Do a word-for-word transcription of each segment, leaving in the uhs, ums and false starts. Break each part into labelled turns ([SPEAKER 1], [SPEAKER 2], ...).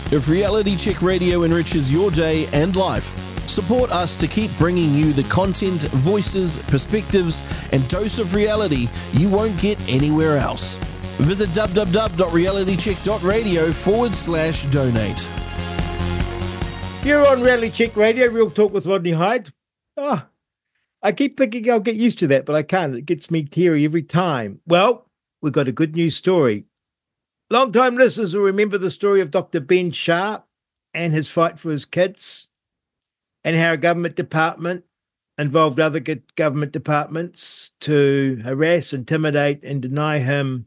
[SPEAKER 1] If Reality Check Radio enriches your day and life, support us to keep bringing you the content, voices, perspectives, and dose of reality you won't get anywhere else. Visit www.realitycheck.radio forward slash donate.
[SPEAKER 2] You're on Reality Check Radio, Real Talk with Rodney Hyde. Oh, I keep thinking I'll get used to that, but I can't. It gets me teary every time. Well, we've got a good news story. Long-time listeners will remember the story of Doctor Ben Shah and his fight for his kids, and how a government department involved other government departments to harass, intimidate, and deny him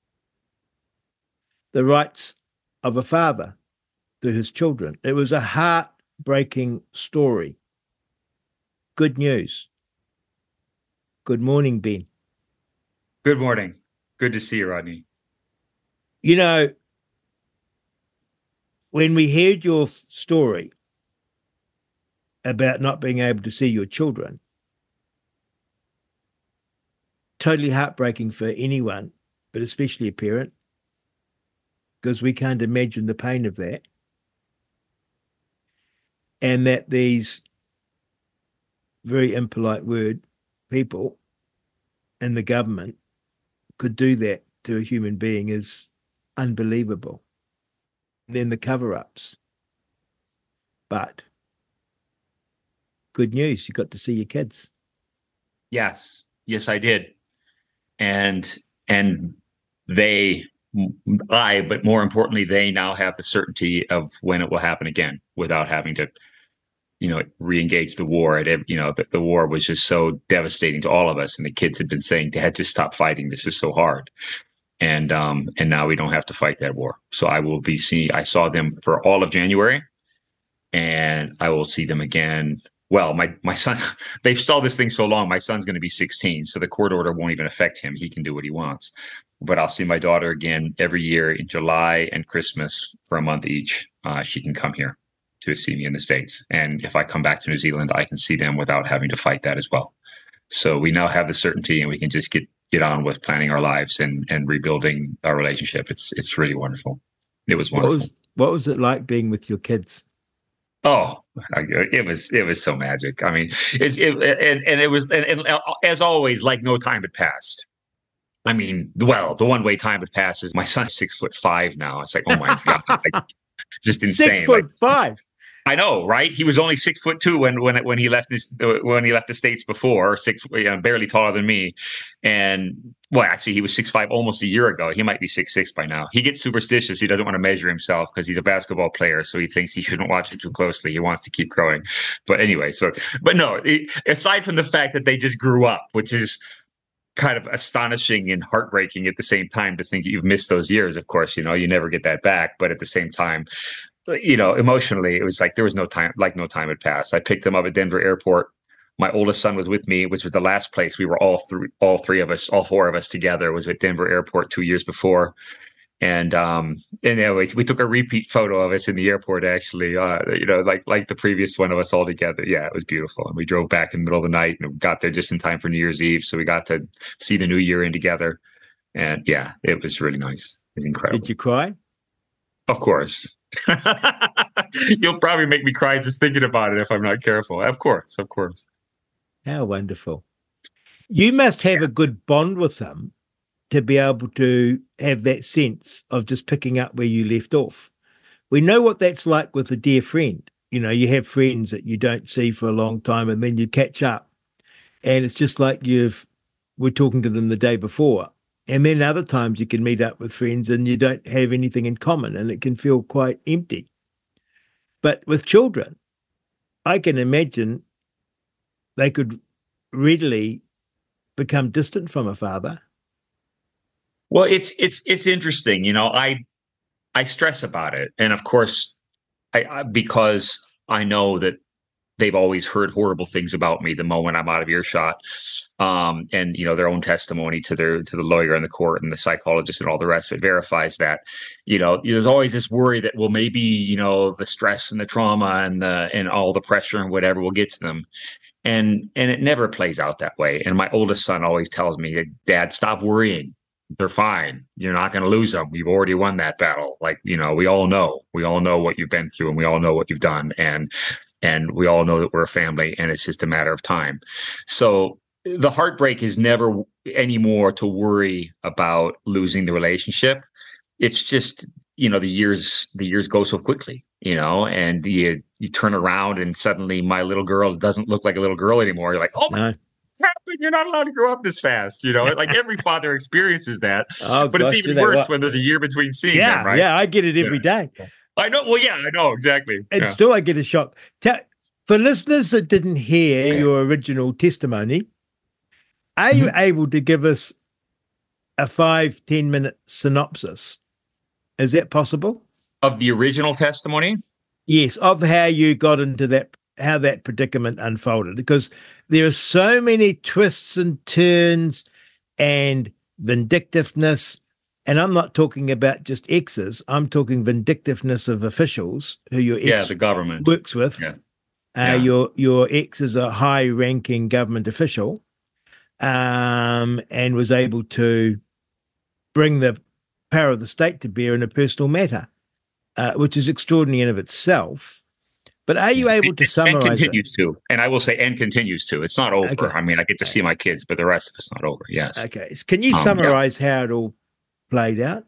[SPEAKER 2] the rights of a father to his children. It was a heartbreaking story. Good news. Good morning, Ben.
[SPEAKER 3] Good morning. Good to see you, Rodney.
[SPEAKER 2] You know, when we heard your story about not being able to see your children, totally heartbreaking for anyone, but especially a parent, because we can't imagine the pain of that. And that these very impolite word people in the government could do that to a human being is unbelievable. And then the cover-ups. But good news, you got to see your kids.
[SPEAKER 3] Yes. Yes, I did. And and they, I, but more importantly, they now have the certainty of when it will happen again without having to, you know, re-engage the war. At every, you know, the, the war was just so devastating to all of us. And the kids had been saying, Dad, just stop fighting. This is so hard. And um, and now we don't have to fight that war. So I will be seeing, I saw them for all of January, and I will see them again. Well, my, my son, they've stalled this thing so long, my son's going to be sixteen, so the court order won't even affect him. He can do what he wants. But I'll see my daughter again every year in July and Christmas for a month each. Uh, she can come here to see me in the States. And if I come back to New Zealand, I can see them without having to fight that as well. So we now have the certainty, and we can just get get on with planning our lives and, and rebuilding our relationship. It's it's really wonderful. It was wonderful.
[SPEAKER 2] What was, what was it like being with your kids?
[SPEAKER 3] Oh, it was it was so magic. I mean, it's it, and and it was and, and as always, like no time had passed. I mean, well, the one way time had passed is my son's six foot five now. It's like, oh my god, like, just insane.
[SPEAKER 2] Six foot
[SPEAKER 3] like,
[SPEAKER 2] five.
[SPEAKER 3] I know, right? He was only six foot two when when when he left this when he left the States before, six, you know, barely taller than me, and well, actually, he was six five almost a year ago. He might be six six by now. He gets superstitious. He doesn't want to measure himself because he's a basketball player, so he thinks he shouldn't watch it too closely. He wants to keep growing. But anyway, so but no, it, aside from the fact that they just grew up, which is kind of astonishing and heartbreaking at the same time to think that you've missed those years. Of course, you know, you never get that back, but at the same time, you know, emotionally, it was like there was no time, like no time had passed. I picked them up at Denver Airport. My oldest son was with me, which was the last place we were all three, all three of us, all four of us together, was at Denver Airport two years before. And um, and anyway, we took a repeat photo of us in the airport, actually, uh, you know, like like the previous one of us all together. Yeah, it was beautiful. And we drove back in the middle of the night and got there just in time for New Year's Eve. So we got to see the new year in together. And yeah, it was really nice. It was incredible.
[SPEAKER 2] Did you cry?
[SPEAKER 3] Of course. You'll probably make me cry just thinking about it if I'm not careful. Of course, of course.
[SPEAKER 2] How wonderful. You must have a good bond with them to be able to have that sense of just picking up where you left off. We know what that's like with a dear friend. You know, you have friends that you don't see for a long time, and then you catch up, and it's just like you've we're talking to them the day before. And then other times you can meet up with friends and you don't have anything in common, and it can feel quite empty. But with children, I can imagine they could readily become distant from a father.
[SPEAKER 3] Well, it's it's it's interesting, you know. I I stress about it, and of course, I, I because I know that they've always heard horrible things about me the moment I'm out of earshot, um, and you know their own testimony to their to the lawyer in the court and the psychologist and all the rest of it verifies that. You know, there's always this worry that, well, maybe you know the stress and the trauma and the and all the pressure and whatever will get to them. And and it never plays out that way. And my oldest son always tells me, Dad, stop worrying. they're fine. You're not going to lose them. You've already won that battle. Like, you know, we all know, we all know what you've been through, and we all know what you've done. And, and we all know that we're a family, and it's just a matter of time. So the heartbreak is never anymore to worry about losing the relationship. It's just, you know, the years, the years go so quickly, you know, and you, you turn around and suddenly my little girl doesn't look like a little girl anymore. You're like, oh my
[SPEAKER 2] No.
[SPEAKER 3] happened? You're not allowed to grow up this fast. You know, like every father experiences that.
[SPEAKER 2] Oh,
[SPEAKER 3] but
[SPEAKER 2] gosh,
[SPEAKER 3] it's even
[SPEAKER 2] do they
[SPEAKER 3] worse
[SPEAKER 2] what?
[SPEAKER 3] when there's a year between seeing
[SPEAKER 2] Yeah,
[SPEAKER 3] them, right?
[SPEAKER 2] yeah, I get it every
[SPEAKER 3] Yeah.
[SPEAKER 2] day.
[SPEAKER 3] I know. Well, yeah, I know exactly.
[SPEAKER 2] And
[SPEAKER 3] Yeah.
[SPEAKER 2] still I get a shock. Tell, for listeners that didn't hear
[SPEAKER 3] Okay.
[SPEAKER 2] your original testimony, are you
[SPEAKER 3] Mhm.
[SPEAKER 2] able to give us a five, ten minute synopsis? Is that possible?
[SPEAKER 3] Of the original testimony?
[SPEAKER 2] Yes, of how you got into that, how that predicament unfolded, because there are so many twists and turns and vindictiveness. And I'm not talking about just exes. I'm talking vindictiveness of officials who your ex
[SPEAKER 3] Yeah, the government.
[SPEAKER 2] works with.
[SPEAKER 3] Yeah.
[SPEAKER 2] Uh,
[SPEAKER 3] Yeah.
[SPEAKER 2] Your your ex is a high-ranking government official, um, and was able to bring the power of the state to bear in a personal matter, uh, which is extraordinary in of itself. But are you
[SPEAKER 3] Yeah.
[SPEAKER 2] able to
[SPEAKER 3] And
[SPEAKER 2] summarize it?
[SPEAKER 3] continues to. And I will say, and continues to. It's not over.
[SPEAKER 2] Okay.
[SPEAKER 3] I mean, I get to see my kids, but the rest of it's not over. Yes.
[SPEAKER 2] Okay, can you
[SPEAKER 3] Um, yeah.
[SPEAKER 2] summarize how it all played out?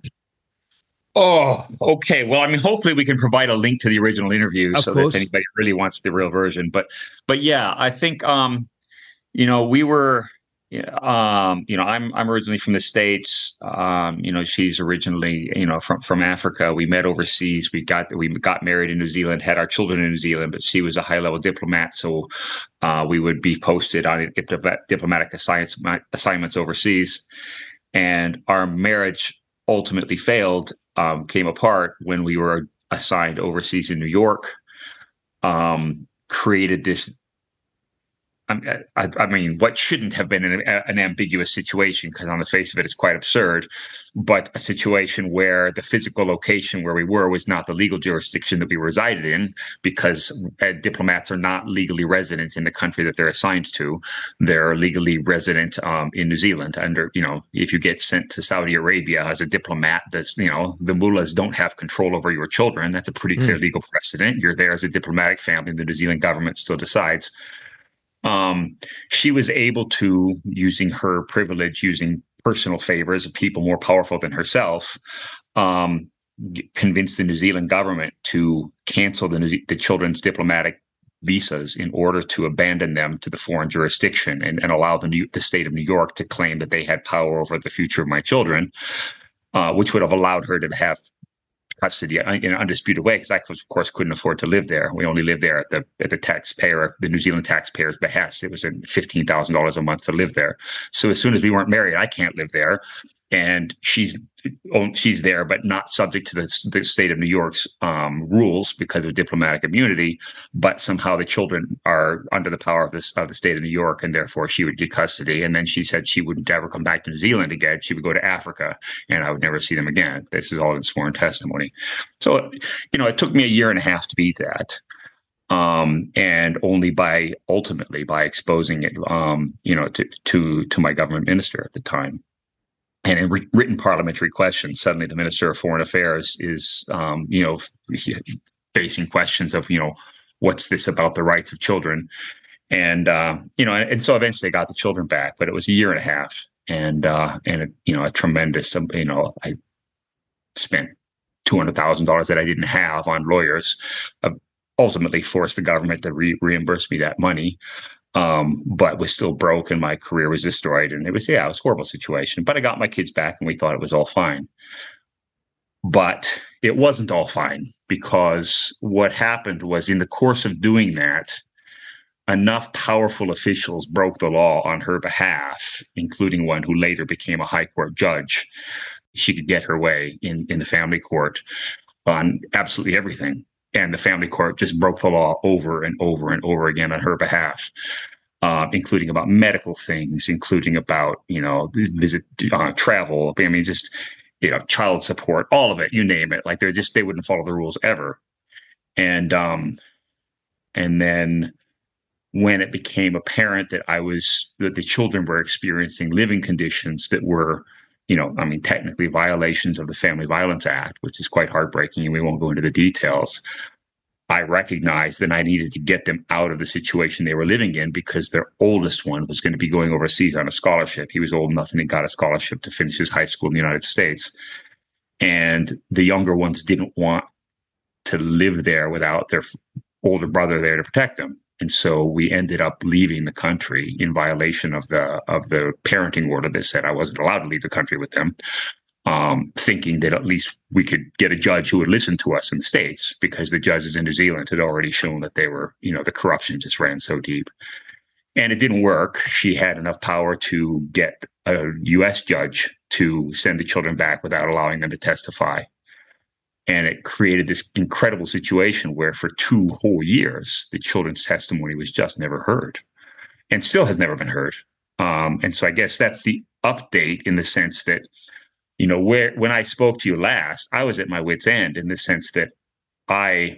[SPEAKER 3] Oh, okay. Well, I mean, hopefully we can provide a link to the original interview
[SPEAKER 2] Of
[SPEAKER 3] so
[SPEAKER 2] course.
[SPEAKER 3] that if anybody really wants the real version. But, but yeah, I think, um, you know, we were, yeah, um, you know, I'm I'm originally from the States. Um, you know, she's originally, you know, from from Africa. We met overseas. We got we got married in New Zealand, had our children in New Zealand. But she was a high level diplomat, so uh, we would be posted on diplomatic assignments assignments overseas. And our marriage ultimately failed, um, came apart when we were assigned overseas in New York. Um, created this. I, I mean, what shouldn't have been an, an ambiguous situation, because on the face of it, it's quite absurd, but a situation where the physical location where we were was not the legal jurisdiction that we resided in, because uh, diplomats are not legally resident in the country that they're assigned to. They're legally resident um, in New Zealand. Under, you know, if you get sent to Saudi Arabia as a diplomat, that's, you know, the mullahs don't have control over your children. That's a pretty clear mm. legal precedent. You're there as a diplomatic family. The New Zealand government still decides. Um, she was able to, using her privilege, using personal favors of people more powerful than herself, um, convince the New Zealand government to cancel the, New, the children's diplomatic visas in order to abandon them to the foreign jurisdiction and, and allow the, New, the state of New York to claim that they had power over the future of my children, uh, which would have allowed her to have custody in an undisputed way, because I, of course, couldn't afford to live there. We only lived there at the at the taxpayer, the New Zealand taxpayer's behest. It was fifteen thousand dollars a month to live there. So as soon as we weren't married, I can't live there, and she's she's there, but not subject to the, the state of New York's um, rules because of diplomatic immunity. But somehow the children are under the power of this of the state of New York, and therefore she would get custody. And then she said she wouldn't ever come back to New Zealand again. She would go to Africa, and I would never see them again. This is all in sworn testimony. So, you know, it took me a year and a half to beat that. Um, and only by ultimately by exposing it, um, you know, to, to, to my government minister at the time. And in re- written parliamentary questions, suddenly the Minister of Foreign Affairs is, um, you know, f- facing questions of, you know, what's this about the rights of children? And, uh, you know, and, and so eventually I got the children back, but it was a year and a half, and, uh, and, a, you know, a tremendous, um, you know, I spent two hundred thousand dollars that I didn't have on lawyers, uh, ultimately forced the government to re- reimburse me that money. Um, but was still broke, and my career was destroyed. And it was, yeah, it was a horrible situation, but I got my kids back and we thought it was all fine. But it wasn't all fine, because what happened was, in the course of doing that, enough powerful officials broke the law on her behalf, including one who later became a high court judge. She could get her way in, in the family court on absolutely everything. And the family court just broke the law over and over and over again on her behalf, uh, including about medical things, including about, you know, visit, uh, travel. I mean, just, you know, child support, all of it, you name it. Like, they're just, they wouldn't follow the rules ever. And, um, and then when it became apparent that I was, that the children were experiencing living conditions that were you know, I mean, technically violations of the Family Violence Act, which is quite heartbreaking, and we won't go into the details. I recognized that I needed to get them out of the situation they were living in because their oldest one was going to be going overseas on a scholarship. He was old enough and he got a scholarship to finish his high school in the United States. And the younger ones didn't want to live there without their older brother there to protect them. And so we ended up leaving the country in violation of the of the parenting order that said I wasn't allowed to leave the country with them, um, thinking that at least we could get a judge who would listen to us in the States, because the judges in New Zealand had already shown that they were, you know, the corruption just ran so deep. And it didn't work. She had enough power to get a U S judge to send the children back without allowing them to testify. And it created this incredible situation where for two whole years, the children's testimony was just never heard and still has never been heard. Um, and so I guess that's the update, in the sense that, you know, where when I spoke to you last, I was at my wit's end, in the sense that I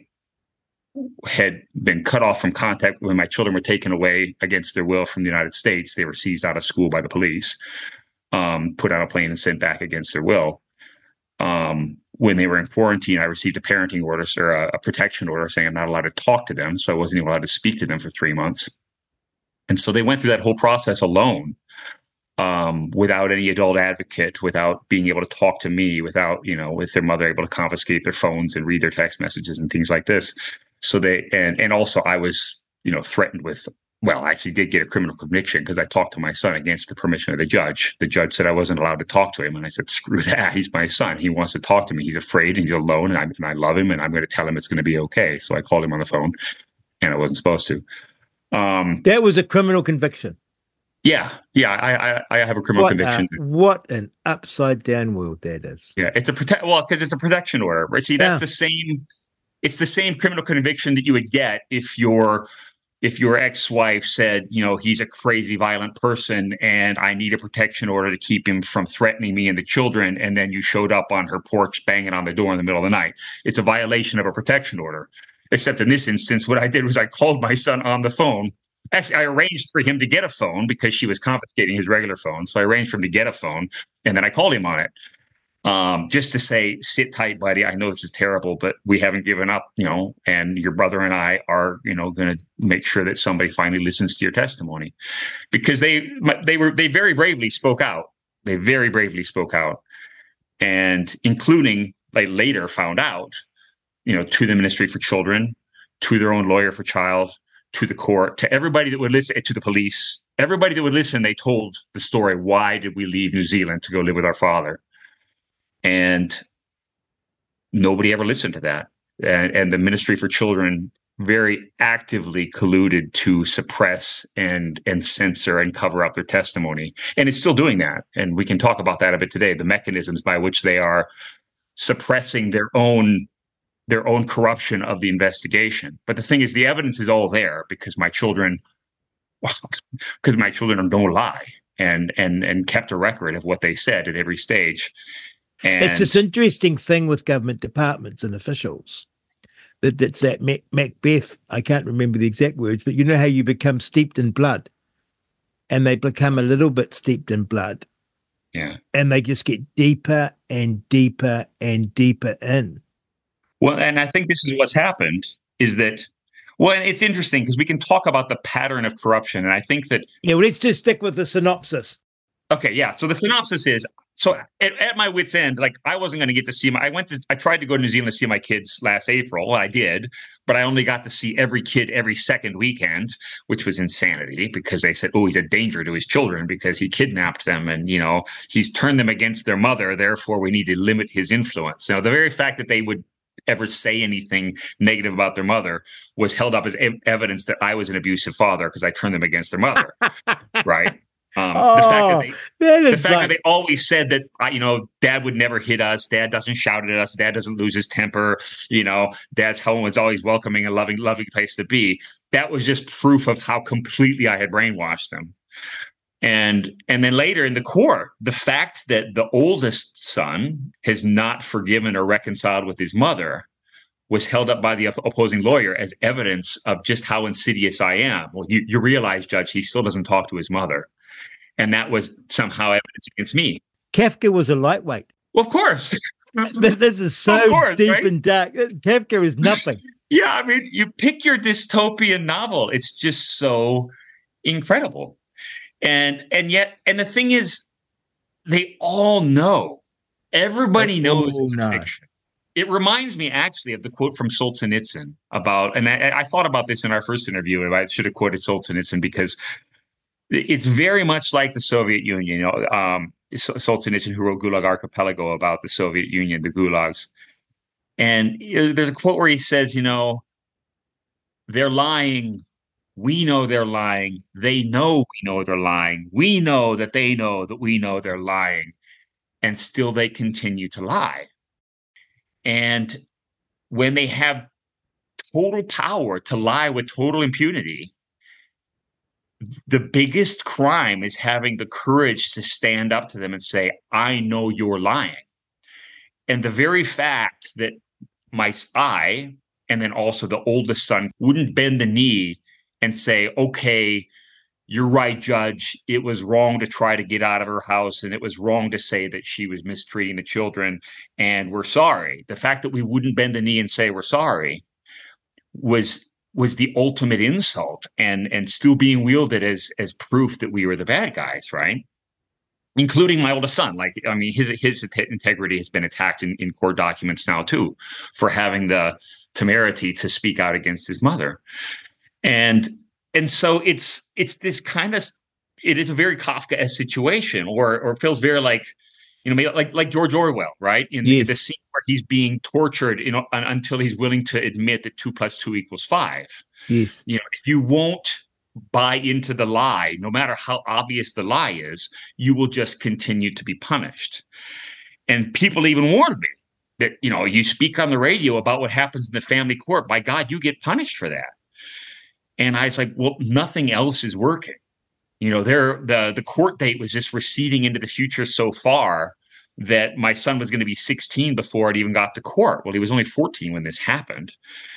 [SPEAKER 3] had been cut off from contact when my children were taken away against their will from the United States. They were seized out of school by the police, um, put on a plane and sent back against their will. Um, when they were in quarantine, I received a parenting order or a, a protection order saying I'm not allowed to talk to them. So I wasn't even allowed to speak to them for three months. And so they went through that whole process alone, um, without any adult advocate, without being able to talk to me, without, you know, with their mother able to confiscate their phones and read their text messages and things like this. So they, and, and also I was, you know, threatened with, well, I actually did get a criminal conviction because I talked to my son against the permission of the judge. The judge said I wasn't allowed to talk to him. And I said, screw that. He's my son. He wants to talk to me. He's afraid and he's alone. And I, and I love him. And I'm going to tell him it's going to be okay. So I called him on the phone, and I wasn't supposed to. Um,
[SPEAKER 2] that was a criminal conviction.
[SPEAKER 3] Yeah. Yeah. I, I, I have a criminal
[SPEAKER 2] what
[SPEAKER 3] conviction.
[SPEAKER 2] A, what an upside down world that is.
[SPEAKER 3] Yeah. It's a protect. Well, because it's a protection order, right? See, that's yeah. the same. It's the same criminal conviction that you would get if you're, if your ex-wife said, you know, he's a crazy, violent person and I need a protection order to keep him from threatening me and the children, and then you showed up on her porch banging on the door in the middle of the night. It's a violation of a protection order. Except in this instance, what I did was I called my son on the phone. Actually, I arranged for him to get a phone because she was confiscating his regular phone. So I arranged for him to get a phone, and then I called him on it. Um, just to say, sit tight, buddy. I know this is terrible, but we haven't given up, you know, and your brother and I are, you know, going to make sure that somebody finally listens to your testimony, because they, they were, they very bravely spoke out. They very bravely spoke out, and including, they later found out, you know, to the Ministry for Children, to their own lawyer for child, to the court, to everybody that would listen, to the police, everybody that would listen, they told the story. Why did we leave New Zealand to go live with our father? And nobody ever listened to that. And, and the Ministry for Children very actively colluded to suppress and and censor and cover up their testimony. And it's still doing that. And we can talk about that a bit today, the mechanisms by which they are suppressing their own their own corruption of the investigation. But the thing is, the evidence is all there because my children, because my children don't lie and and and kept a record of what they said at every stage. And
[SPEAKER 2] it's this interesting thing with government departments and officials that that's that Mac- Macbeth. I can't remember the exact words, but you know how you become steeped in blood, and they become a little bit steeped in blood.
[SPEAKER 3] Yeah.
[SPEAKER 2] And they just get deeper and deeper and deeper in.
[SPEAKER 3] Well, and I think this is what's happened is that, well, and it's interesting because we can talk about the pattern of corruption. And I think that.
[SPEAKER 2] Yeah, well, let's just stick with the synopsis.
[SPEAKER 3] Okay. Yeah. So the synopsis is, so at, at my wit's end, like I wasn't going to get to see my, I went to, I tried to go to New Zealand to see my kids last April. I did, but I only got to see every kid every second weekend, which was insanity because they said, oh, he's a danger to his children because he kidnapped them and, you know, he's turned them against their mother. Therefore, we need to limit his influence. Now, the very fact that they would ever say anything negative about their mother was held up as e- evidence that I was an abusive father because I turned them against their mother. Right. Um,
[SPEAKER 2] oh,
[SPEAKER 3] the fact, that they,
[SPEAKER 2] that,
[SPEAKER 3] the fact
[SPEAKER 2] like...
[SPEAKER 3] that they always said that, uh, you know, dad would never hit us. Dad doesn't shout at us. Dad doesn't lose his temper. You know, dad's home is always welcoming and loving, loving place to be. That was just proof of how completely I had brainwashed them. And and then later in the court, the fact that the oldest son has not forgiven or reconciled with his mother was held up by the opposing lawyer as evidence of just how insidious I am. Well, you, you realize, Judge, he still doesn't talk to his mother. And that was somehow evidence against me.
[SPEAKER 2] Kafka was a lightweight.
[SPEAKER 3] Well, of course.
[SPEAKER 2] This is so
[SPEAKER 3] course,
[SPEAKER 2] deep
[SPEAKER 3] right?
[SPEAKER 2] and dark. Kafka is nothing.
[SPEAKER 3] Yeah, I mean, you pick your dystopian novel. It's just so incredible. And and yet, and the thing is, they all know. Everybody
[SPEAKER 2] They
[SPEAKER 3] knows
[SPEAKER 2] all
[SPEAKER 3] it's a
[SPEAKER 2] know.
[SPEAKER 3] fiction. It reminds me actually of the quote from Solzhenitsyn about, and I, I thought about this in our first interview, and I should have quoted Solzhenitsyn because it's very much like the Soviet Union. You know, um, Solzhenitsyn, who wrote Gulag Archipelago, about the Soviet Union, the gulags. And you know, there's a quote where he says, you know, they're lying. We know they're lying. They know we know they're lying. We know that they know that we know they're lying. And still they continue to lie. And when they have total power to lie with total impunity, the biggest crime is having the courage to stand up to them and say, I know you're lying. And the very fact that my I, and then also the oldest son, wouldn't bend the knee and say, okay, you're right, Judge. It was wrong to try to get out of her house, and it was wrong to say that she was mistreating the children, and we're sorry. The fact that we wouldn't bend the knee and say we're sorry was was the ultimate insult, and and still being wielded as as proof that we were the bad guys, right? Including my oldest son. Like, I mean, his his integrity has been attacked in, in court documents now too, for having the temerity to speak out against his mother. And and so it's it's this kind of, it is a very Kafka-esque situation, or or feels very like, you know, like like George Orwell, right? In
[SPEAKER 2] Yes.
[SPEAKER 3] the, the scene where he's being tortured, you know, un, until he's willing to admit that two plus two equals five.
[SPEAKER 2] Yes.
[SPEAKER 3] You know, if you won't buy into the lie, no matter how obvious the lie is, you will just continue to be punished. And people even warned me that, you know, you speak on the radio about what happens in the family court, by God, you get punished for that. And I was like, well, nothing else is working. You know, there the the court date was just receding into the future so far that my son was going to be sixteen before it even got to court. Well, he was only fourteen when this happened.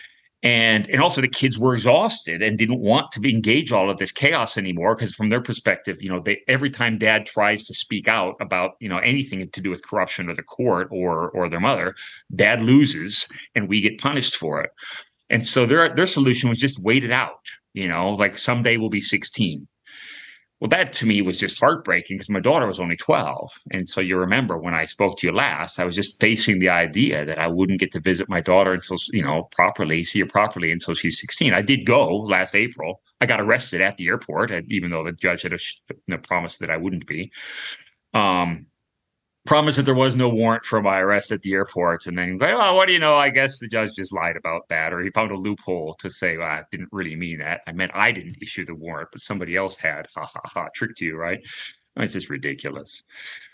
[SPEAKER 3] And and also the kids were exhausted and didn't want to engage all of this chaos anymore, because from their perspective, you know, they, every time dad tries to speak out about, you know, anything to do with corruption or the court or or their mother, dad loses and we get punished for it. And so their their solution was just wait it out, you know, like someday we'll be sixteen. Well, that to me was just heartbreaking because my daughter was only twelve. And so you remember when I spoke to you last, I was just facing the idea that I wouldn't get to visit my daughter until, you know, properly, see her properly until she's sixteen. I did go last April. I got arrested at the airport, even though the judge had a, you know, promised that I wouldn't be. Um, promised that there was no warrant for my arrest at the airport. And then, well, what do you know? I guess the judge just lied about that, or he found a loophole to say, well, I didn't really mean that. I meant I didn't issue the warrant, but somebody else had. Ha, ha, ha. Tricked you, right? It's just ridiculous.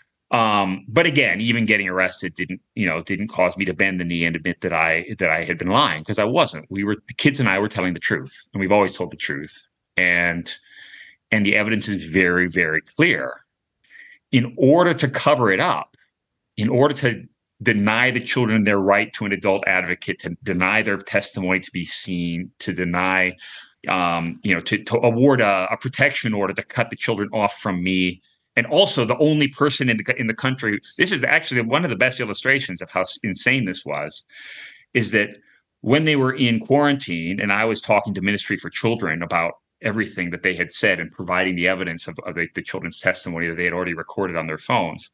[SPEAKER 3] Um, but again, even getting arrested didn't, you know, didn't cause me to bend the knee and admit that I that I had been lying, because I wasn't. We were, the kids and I were telling the truth, and we've always told the truth. And and the evidence is very, very clear. In order to cover it up, in order to deny the children their right to an adult advocate, to deny their testimony to be seen, to deny, um, you know, to, to award a, a protection order to cut the children off from me. And also the only person in the in the country, this is actually one of the best illustrations of how insane this was, is that when they were in quarantine and I was talking to Ministry for Children about everything that they had said and providing the evidence of, of the, the children's testimony that they had already recorded on their phones,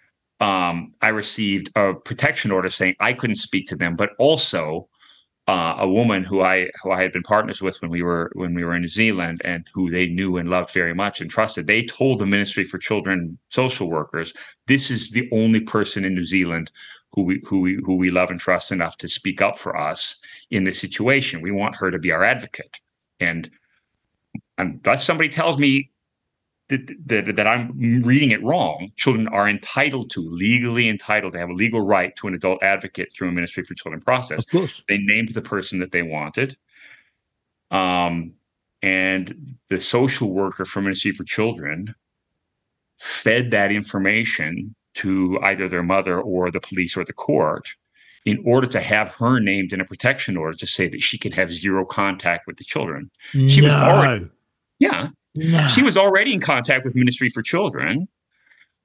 [SPEAKER 3] um, I received a protection order saying I couldn't speak to them, but also uh, a woman who I who I had been partners with when we were when we were in New Zealand, and who they knew and loved very much and trusted. They told the Ministry for Children social workers, this is the only person in New Zealand who we who we who we love and trust enough to speak up for us in this situation. We want her to be our advocate. And unless somebody tells me that, that, that I'm reading it wrong, children are entitled to, legally entitled to have a legal right to an adult advocate through a Ministry for Children process.
[SPEAKER 2] Of course.
[SPEAKER 3] They named the person that they wanted. Um, and the social worker for Ministry for Children fed that information to either their mother or the police or the court in order to have her named in a protection order to say that she can have zero contact with the children. She
[SPEAKER 2] no.
[SPEAKER 3] was already, yeah,
[SPEAKER 2] no.
[SPEAKER 3] she was already in contact with Ministry for Children,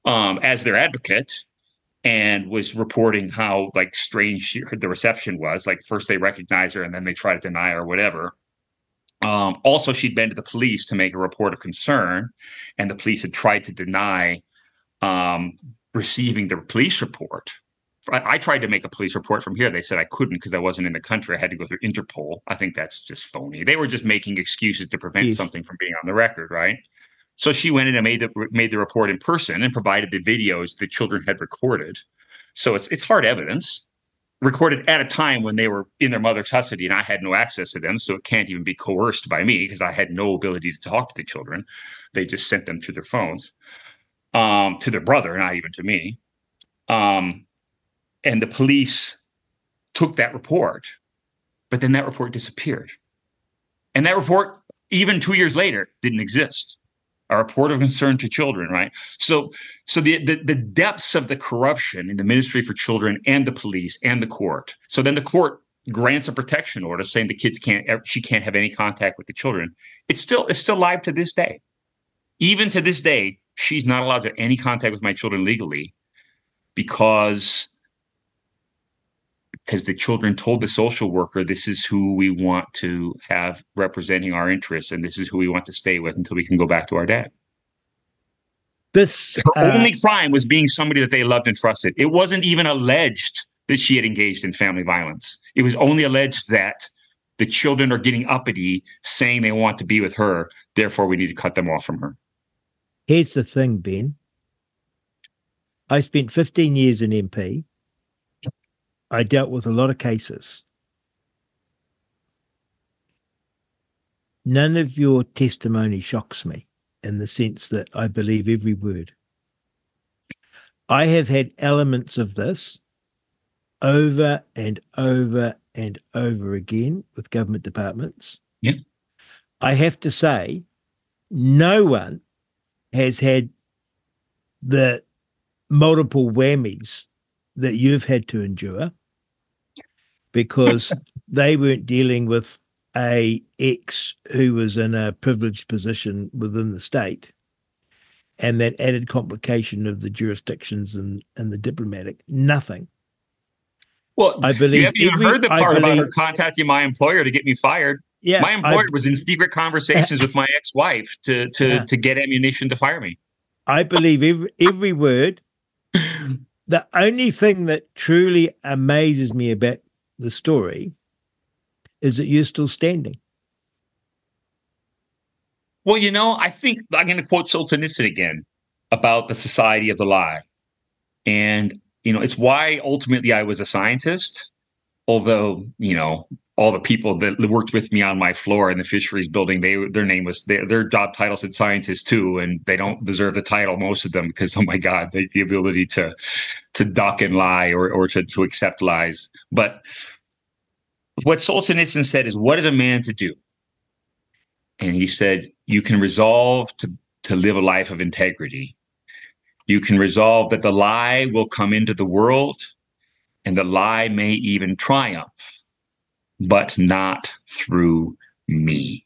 [SPEAKER 3] um, as their advocate, and was reporting how like strange she, the reception was. Like first they recognized her and then they try to deny her or whatever. Um, also, she'd been to the police to make a report of concern, and the police had tried to deny um, receiving the police report. I, I tried to make a police report from here. They said I couldn't because I wasn't in the country. I had to go through Interpol. I think that's just phony. They were just making excuses to prevent
[SPEAKER 2] Yes.
[SPEAKER 3] something from being on the record, right? So she went in and made the made the report in person and provided the videos the children had recorded. So it's it's hard evidence recorded at a time when they were in their mother's custody and I had no access to them. So it can't even be coerced by me because I had no ability to talk to the children. They just sent them through their phones um, to their brother, not even to me. Um, and the police took that report, but then that report disappeared. And that report, even two years later, didn't exist. A report of concern to children, right? So, so the, the the depths of the corruption in the Ministry for Children and the police and the court. So then the court grants a protection order saying the kids can't, she can't have any contact with the children. It's still it's still live to this day. Even to this day, she's not allowed to have any contact with my children legally because because the children told the social worker, this is who we want to have representing our interests, and this is who we want to stay with until we can go back to our dad.
[SPEAKER 2] This
[SPEAKER 3] Her
[SPEAKER 2] uh,
[SPEAKER 3] only crime was being somebody that they loved and trusted. It wasn't even alleged that she had engaged in family violence. It was only alleged that the children are getting uppity, saying they want to be with her, therefore we need to cut them off from her.
[SPEAKER 2] Here's the thing, Ben. I spent fifteen years in M P. I dealt with a lot of cases. None of your testimony shocks me in the sense that I believe every word. I have had elements of this over and over and over again with government departments.
[SPEAKER 3] Yeah.
[SPEAKER 2] I have to say, no one has had the multiple whammies that you've had to endure, because they weren't dealing with a ex who was in a privileged position within the state, and that added complication of the jurisdictions and, and the diplomatic. Nothing.
[SPEAKER 3] Well,
[SPEAKER 2] I believe
[SPEAKER 3] you haven't even
[SPEAKER 2] every-
[SPEAKER 3] heard the
[SPEAKER 2] I
[SPEAKER 3] part about her
[SPEAKER 2] believe-
[SPEAKER 3] contacting my employer to get me fired.
[SPEAKER 2] Yeah,
[SPEAKER 3] My employer
[SPEAKER 2] I,
[SPEAKER 3] was in secret conversations with my ex-wife to to
[SPEAKER 2] Yeah.
[SPEAKER 3] to get ammunition to fire me.
[SPEAKER 2] I believe every, every word. The only thing that truly amazes me about the story is that you're still standing.
[SPEAKER 3] Well, you know, I think I'm going to quote Solzhenitsyn again about the society of the lie. And, you know, it's why ultimately I was a scientist, although, you know, all the people that worked with me on my floor in the fisheries building, they their name was, their, their job title said scientist too, and they don't deserve the title, most of them, because, oh my God, they, the ability to to duck and lie or, or to, to accept lies. But what Solzhenitsyn said is, what is a man to do? And he said, you can resolve to, to live a life of integrity. You can resolve that the lie will come into the world and the lie may even triumph, but not through me.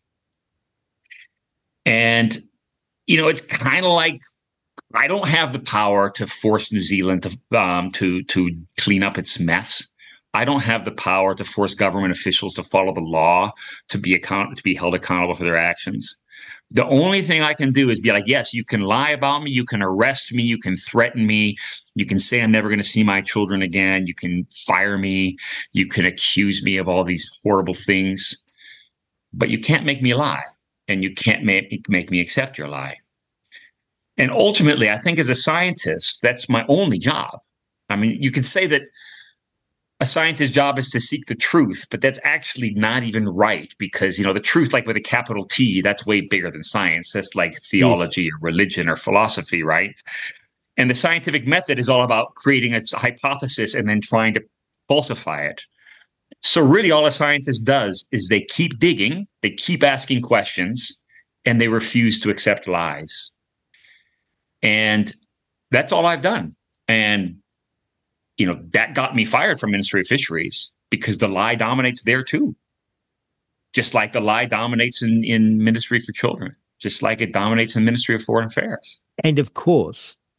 [SPEAKER 3] And, you know, it's kind of like, I don't have the power to force New Zealand to, um, to, to clean up its mess. I don't have the power to force government officials to follow the law, to be account to be held accountable for their actions. The only thing I can do is be like, yes, you can lie about me, you can arrest me, you can threaten me, you can say I'm never going to see my children again, you can fire me, you can accuse me of all these horrible things, but you can't make me lie, and you can't make, make me accept your lie. And ultimately, I think as a scientist, that's my only job. I mean, you could say that a scientist's job is to seek the truth, but that's actually not even right, because, you know, the truth, like with a capital T, that's way bigger than science. That's like theology yes. or religion or philosophy, right? And the scientific method is all about creating a hypothesis and then trying to falsify it. So really all a scientist does is they keep digging, they keep asking questions, and they refuse to accept lies. And that's all I've done. And you know, that got me fired from Ministry of Fisheries because the lie dominates there too. Just like the lie dominates in, in Ministry for Children, just like it dominates in Ministry of Foreign Affairs.
[SPEAKER 2] And of course,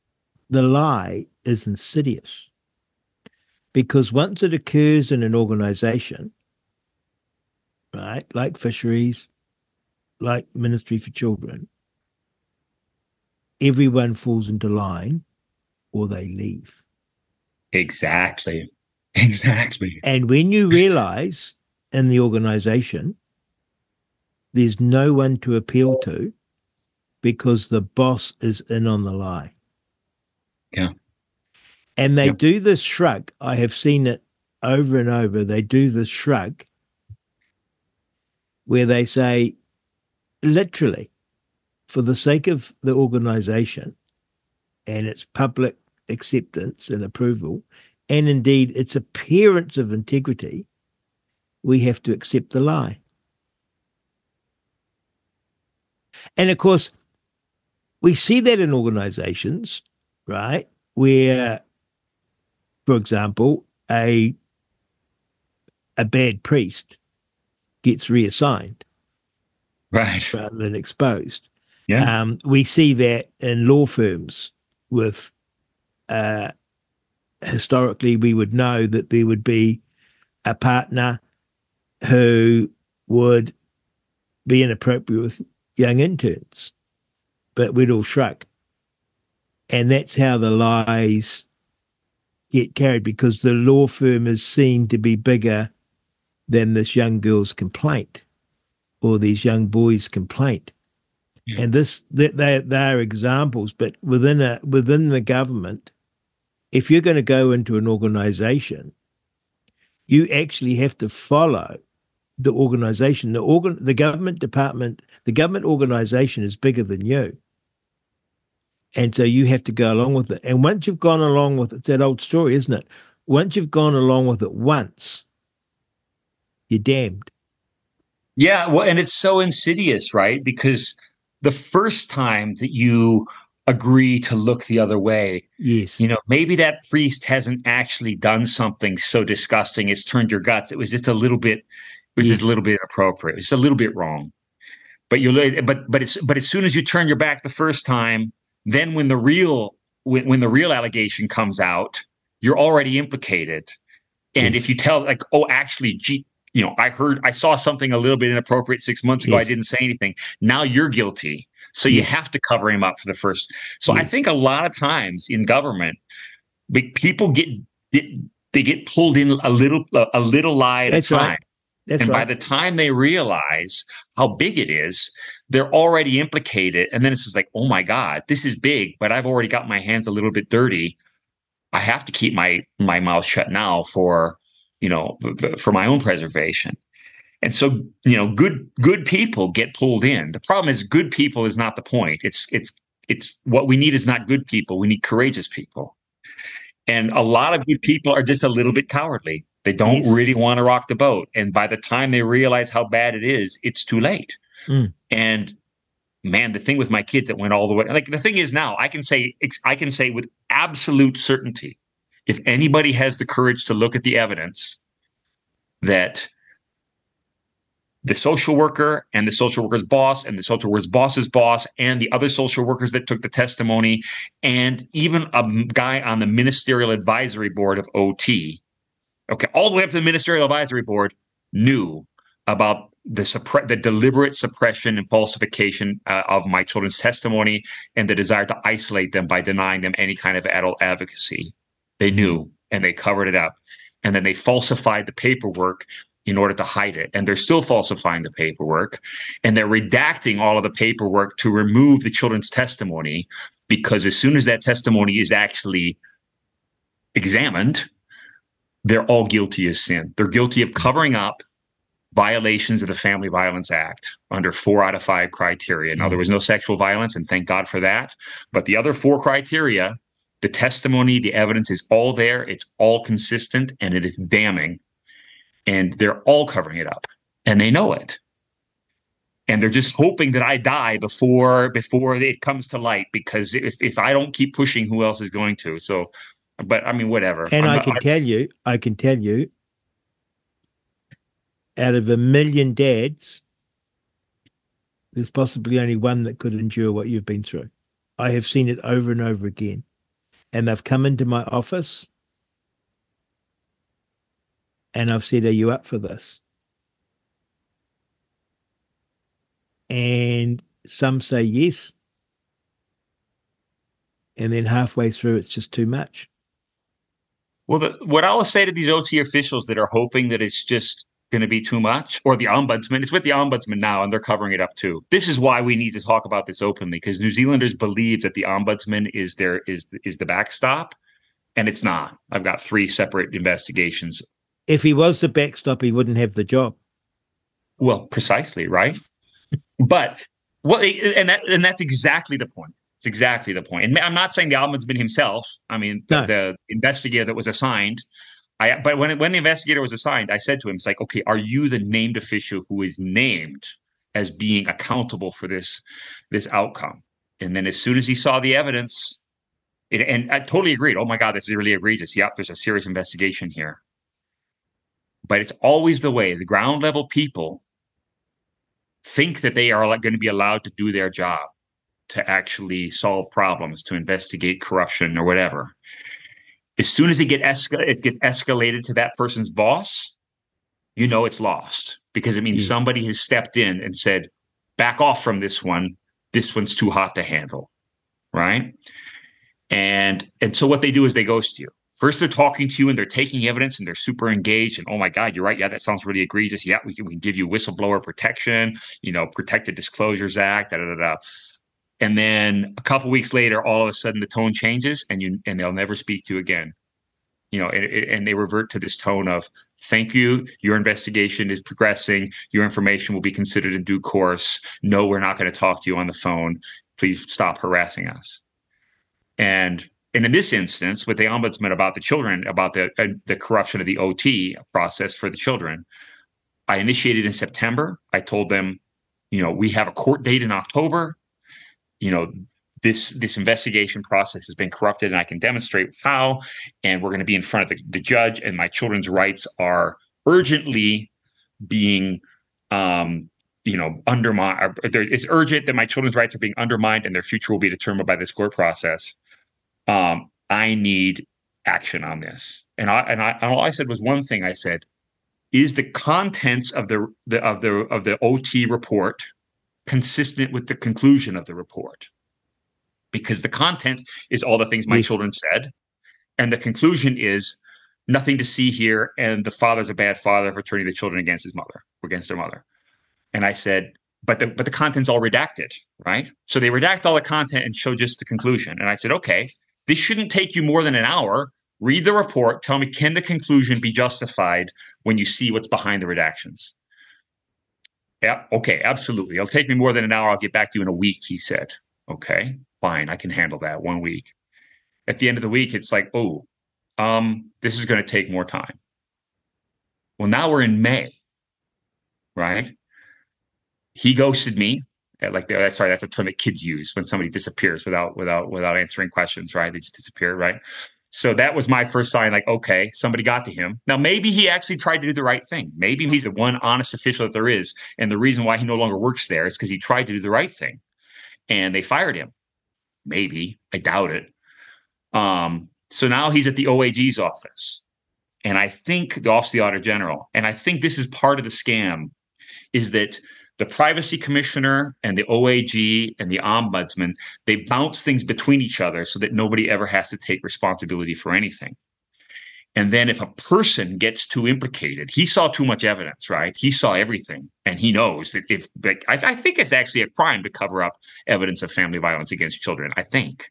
[SPEAKER 2] the lie is insidious, because once it occurs in an organization, right, like fisheries, like Ministry for Children, everyone falls into line or they leave.
[SPEAKER 3] Exactly. Exactly.
[SPEAKER 2] And when you realize in the organization there's no one to appeal to because the boss is in on the lie.
[SPEAKER 3] Yeah.
[SPEAKER 2] And they
[SPEAKER 3] Yeah.
[SPEAKER 2] do this shrug. I have seen it over and over. They do this shrug where they say, literally, for the sake of the organization and its public acceptance and approval, and indeed its appearance of integrity, we have to accept the lie. And of course, we see that in organizations, right, where, for example, a a bad priest gets reassigned,
[SPEAKER 3] Right.
[SPEAKER 2] rather than exposed.
[SPEAKER 3] Yeah.
[SPEAKER 2] Um, we see that in law firms with, uh, historically, we would know that there would be a partner who would be inappropriate with young interns, but we'd all shrug. And that's how the lies get carried, because the law firm is seen to be bigger than this young girl's complaint or these young boys' complaint.
[SPEAKER 3] Yeah.
[SPEAKER 2] And this, they, they, they are examples, but within a within the government, if you're going to go into an organization, you actually have to follow the organization. The organ, the government department, the government organization is bigger than you. And so you have to go along with it. And once you've gone along with it, it's that old story, isn't it? Once you've gone along with it once, you're damned.
[SPEAKER 3] Yeah. Well, and it's so insidious, right? Because the first time that you agree to look the other way,
[SPEAKER 2] Yes.
[SPEAKER 3] you know, maybe that priest hasn't actually done something so disgusting it's turned your guts. It was just a little bit, it was
[SPEAKER 2] Yes.
[SPEAKER 3] just a little bit inappropriate. It's a little bit wrong. But you, but but it's but as soon as you turn your back the first time, then when the real when, when the real allegation comes out, you're already implicated. And
[SPEAKER 2] Yes.
[SPEAKER 3] if you tell, like, oh, actually, gee, you know, I heard, I saw something a little bit inappropriate six months ago.
[SPEAKER 2] Yes.
[SPEAKER 3] I didn't say anything. Now you're guilty. So you
[SPEAKER 2] Yes.
[SPEAKER 3] have to cover him up for the first. So I
[SPEAKER 2] Yes.
[SPEAKER 3] think a lot of times in government, big people get, get they get pulled in a little a little lie at
[SPEAKER 2] That's
[SPEAKER 3] a time.
[SPEAKER 2] right. That's
[SPEAKER 3] and
[SPEAKER 2] right.
[SPEAKER 3] by the time they realize how big it is, they're already implicated. And then it's just like, oh my God, this is big, but I've already got my hands a little bit dirty. I have to keep my my mouth shut now for, you know, for my own preservation. And so, you know, good good people get pulled in. The problem is good people is not the point. It's it's it's what we need is not good people. We need courageous people. And a lot of good people are just a little bit cowardly. They don't
[SPEAKER 2] Yes.
[SPEAKER 3] really want to rock the boat. And by the time they realize how bad it is, it's too late.
[SPEAKER 2] Mm.
[SPEAKER 3] And man, the thing with my kids that went all the way, like the thing is now I can say, I can say with absolute certainty, if anybody has the courage to look at the evidence, that the social worker and the social worker's boss and the social worker's boss's boss and the other social workers that took the testimony and even a guy on the ministerial advisory board of O T, okay, all the way up to the ministerial advisory board, knew about the suppre- the deliberate suppression and falsification uh, of my children's testimony and the desire to isolate them by denying them any kind of adult advocacy. They knew, and they covered it up. And then they falsified the paperwork in order to hide it. And they're still falsifying the paperwork. And they're redacting all of the paperwork to remove the children's testimony, because as soon as that testimony is actually examined, they're all guilty as sin. They're guilty of covering up violations of the Family Violence Act under four out of five criteria. Now, there was no sexual violence, and thank God for that. But the other four criteria, the testimony, the evidence is all there. It's all consistent, and it is damning. And they're all covering it up, and they know it. And they're just hoping that I die before before it comes to light, because if, if I don't keep pushing, who else is going to? So, but I mean, whatever.
[SPEAKER 2] And
[SPEAKER 3] I'm
[SPEAKER 2] I
[SPEAKER 3] not,
[SPEAKER 2] can
[SPEAKER 3] I,
[SPEAKER 2] tell you, I can tell you, out of a million dads, there's possibly only one that could endure what you've been through. I have seen it over and over again. and they've come into my office and I've said, are you up for this? And some say yes. And then halfway through, it's just too much.
[SPEAKER 3] Well, the, what I will say to these O T officials that are hoping that it's just going to be too much, or the ombudsman, it's with the ombudsman now, and they're covering it up too. This is why we need to talk about this openly, because New Zealanders believe that the ombudsman is there is is the backstop, and it's not. I've got three separate investigations.
[SPEAKER 2] If he was the backstop, he wouldn't have the job.
[SPEAKER 3] Well, precisely, right? But what, and that and that's exactly the point. It's exactly the point. And I'm not saying the ombudsman himself. I mean, the,
[SPEAKER 2] No.
[SPEAKER 3] the investigator that was assigned. I, but when when the investigator was assigned, I said to him, "It's like, okay, are you the named official who is named as being accountable for this this outcome?" And then as soon as he saw the evidence, it, and I totally agreed. Oh my God, this is really egregious. Yep, there's a serious investigation here. But it's always the way the ground level people think that they are like going to be allowed to do their job, to actually solve problems, to investigate corruption or whatever. As soon as it, get escal- it gets escalated to that person's boss, you know it's lost, because it means
[SPEAKER 2] Yes.
[SPEAKER 3] somebody has stepped in and said, back off from this one. This one's too hot to handle, right? And, and so what they do is they ghost you. First, they're talking to you and they're taking evidence and they're super engaged. And, oh my God, you're right. Yeah, that sounds really egregious. Yeah, we can, we can give you whistleblower protection, you know, Protected Disclosures Act, da, da, da, da. And then a couple weeks later, all of a sudden the tone changes and you and they'll never speak to you again. You know, and, and they revert to this tone of, thank you, your investigation is progressing, your information will be considered in due course. No, we're not going to talk to you on the phone. Please stop harassing us. And and in this instance, with the ombudsman about the children, about the uh, the corruption of the O T process for the children, I initiated in September. I told them, you know, we have a court date in October. You know, this this investigation process has been corrupted and I can demonstrate how, and we're going to be in front of the, the judge, and my children's rights are urgently being, um, you know, undermined. It's urgent that my children's rights are being undermined and their future will be determined by this court process. Um, I need action on this. And I, and I, and all I said was one thing. I said, is the contents of the, the, of the, of the O T report consistent with the conclusion of the report? Because the content is all the things my
[SPEAKER 2] Yes.
[SPEAKER 3] children said. And the conclusion is nothing to see here. And the father's a bad father for turning the children against his mother, against their mother. And I said, but the, but the content's all redacted, right? So they redact all the content and show just the conclusion. And I said, okay, this shouldn't take you more than an hour. Read the report. Tell me, can the conclusion be justified when you see what's behind the redactions? Yeah, okay, absolutely. It'll take me more than an hour. I'll get back to you in a week, he said. Okay, fine, I can handle that, one week. At the end of the week, it's like, oh, um, this is going to take more time. Well, now we're in May, right? He ghosted me. Like, that's sorry, that's a term that kids use when somebody disappears without without without answering questions, right? They just disappear, right? So that was my first sign, like, okay, somebody got to him. Now, maybe he actually tried to do the right thing. Maybe he's the one honest official that there is. And the reason why he no longer works there is because he tried to do the right thing. And they fired him. Maybe. I doubt it. Um, so now he's at the O A G's office. And I think the Office of the Auditor General. And I think this is part of the scam, is that the Privacy Commissioner and the O A G and the Ombudsman, they bounce things between each other so that nobody ever has to take responsibility for anything. And then if a person gets too implicated, he saw too much evidence, right? He saw everything. And he knows that if, like, I, I think it's actually a crime to cover up evidence of family violence against children, I think.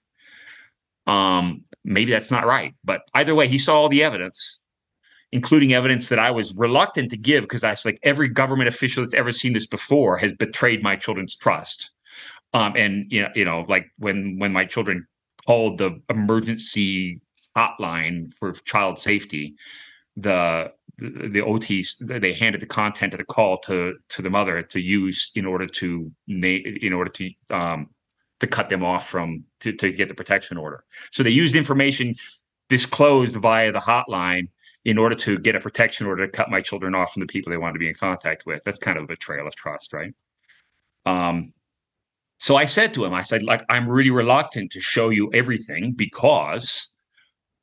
[SPEAKER 3] Um, maybe that's not right. But either way, he saw all the evidence, including evidence that I was reluctant to give because I was like, every government official that's ever seen this before has betrayed my children's trust. Um, and, you know, you know, like when when my children called the emergency hotline for child safety, the the, the O Ts, they handed the content of the call to to the mother to use in order to in order to um, to cut them off from to, to get the protection order. So they used information disclosed via the hotline in order to get a protection order to cut my children off from the people they wanted to be in contact with. That's kind of a betrayal of trust, right? Um, so I said to him, I said, like, I'm really reluctant to show you everything because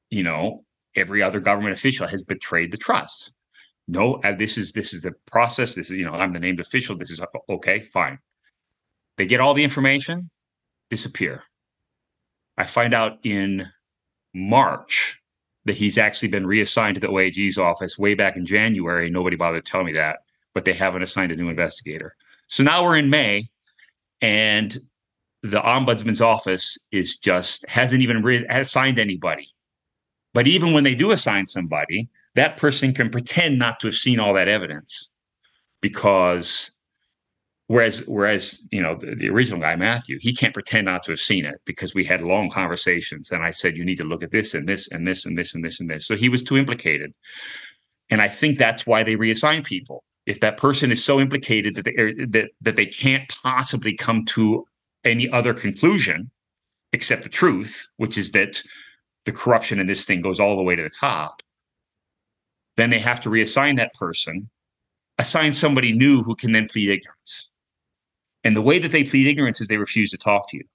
[SPEAKER 3] you know, every other government official has betrayed the trust. No, uh, this is this is the process. This is, you know, I'm the named official. This is okay, fine. They get all the information, disappear. I find out in March that he's actually been reassigned to the O A G's office way back in January. Nobody bothered to tell me that, but they haven't assigned a new investigator. So now we're in May, and the ombudsman's office is just hasn't even re- assigned anybody. But even when they do assign somebody, that person can pretend not to have seen all that evidence, because whereas, whereas you know, the, the original guy, Matthew, he can't pretend not to have seen it because we had long conversations. And I said, you need to look at this and this and this and this and this and this. So he was too implicated. And I think that's why they reassign people. If that person is so implicated that they, that, that they can't possibly come to any other conclusion except the truth, which is that the corruption in this thing goes all the way to the top, then they have to reassign that person, assign somebody new who can then plead ignorance. And the way that they plead ignorance is they refuse to talk to you.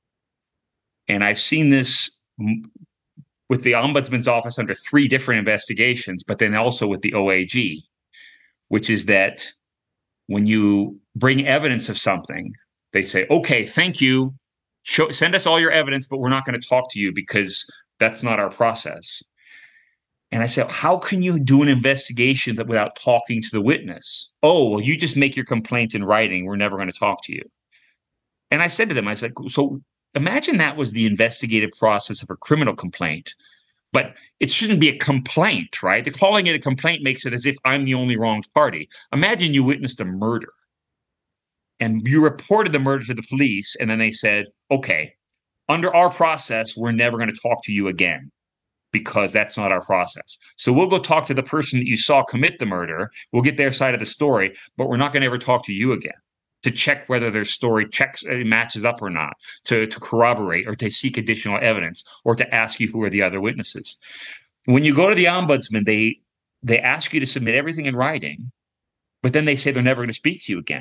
[SPEAKER 3] And I've seen this with the ombudsman's office under three different investigations, but then also with the O A G, which is that when you bring evidence of something, they say, okay, thank you. Show, send us all your evidence, but we're not going to talk to you because that's not our process. And I said, how can you do an investigation that without talking to the witness? Oh, well, you just make your complaint in writing. We're never going to talk to you. And I said to them, I said, so imagine that was the investigative process of a criminal complaint, but it shouldn't be a complaint, right? They're calling it a complaint makes it as if I'm the only wronged party. Imagine you witnessed a murder and you reported the murder to the police, and then they said, okay, under our process, we're never going to talk to you again because that's not our process. So we'll go talk to the person that you saw commit the murder. We'll get their side of the story, but we're not going to ever talk to you again to check whether their story checks matches up or not, to, to corroborate or to seek additional evidence or to ask you who are the other witnesses. When you go to the ombudsman, they they ask you to submit everything in writing, but then they say they're never going to speak to you again.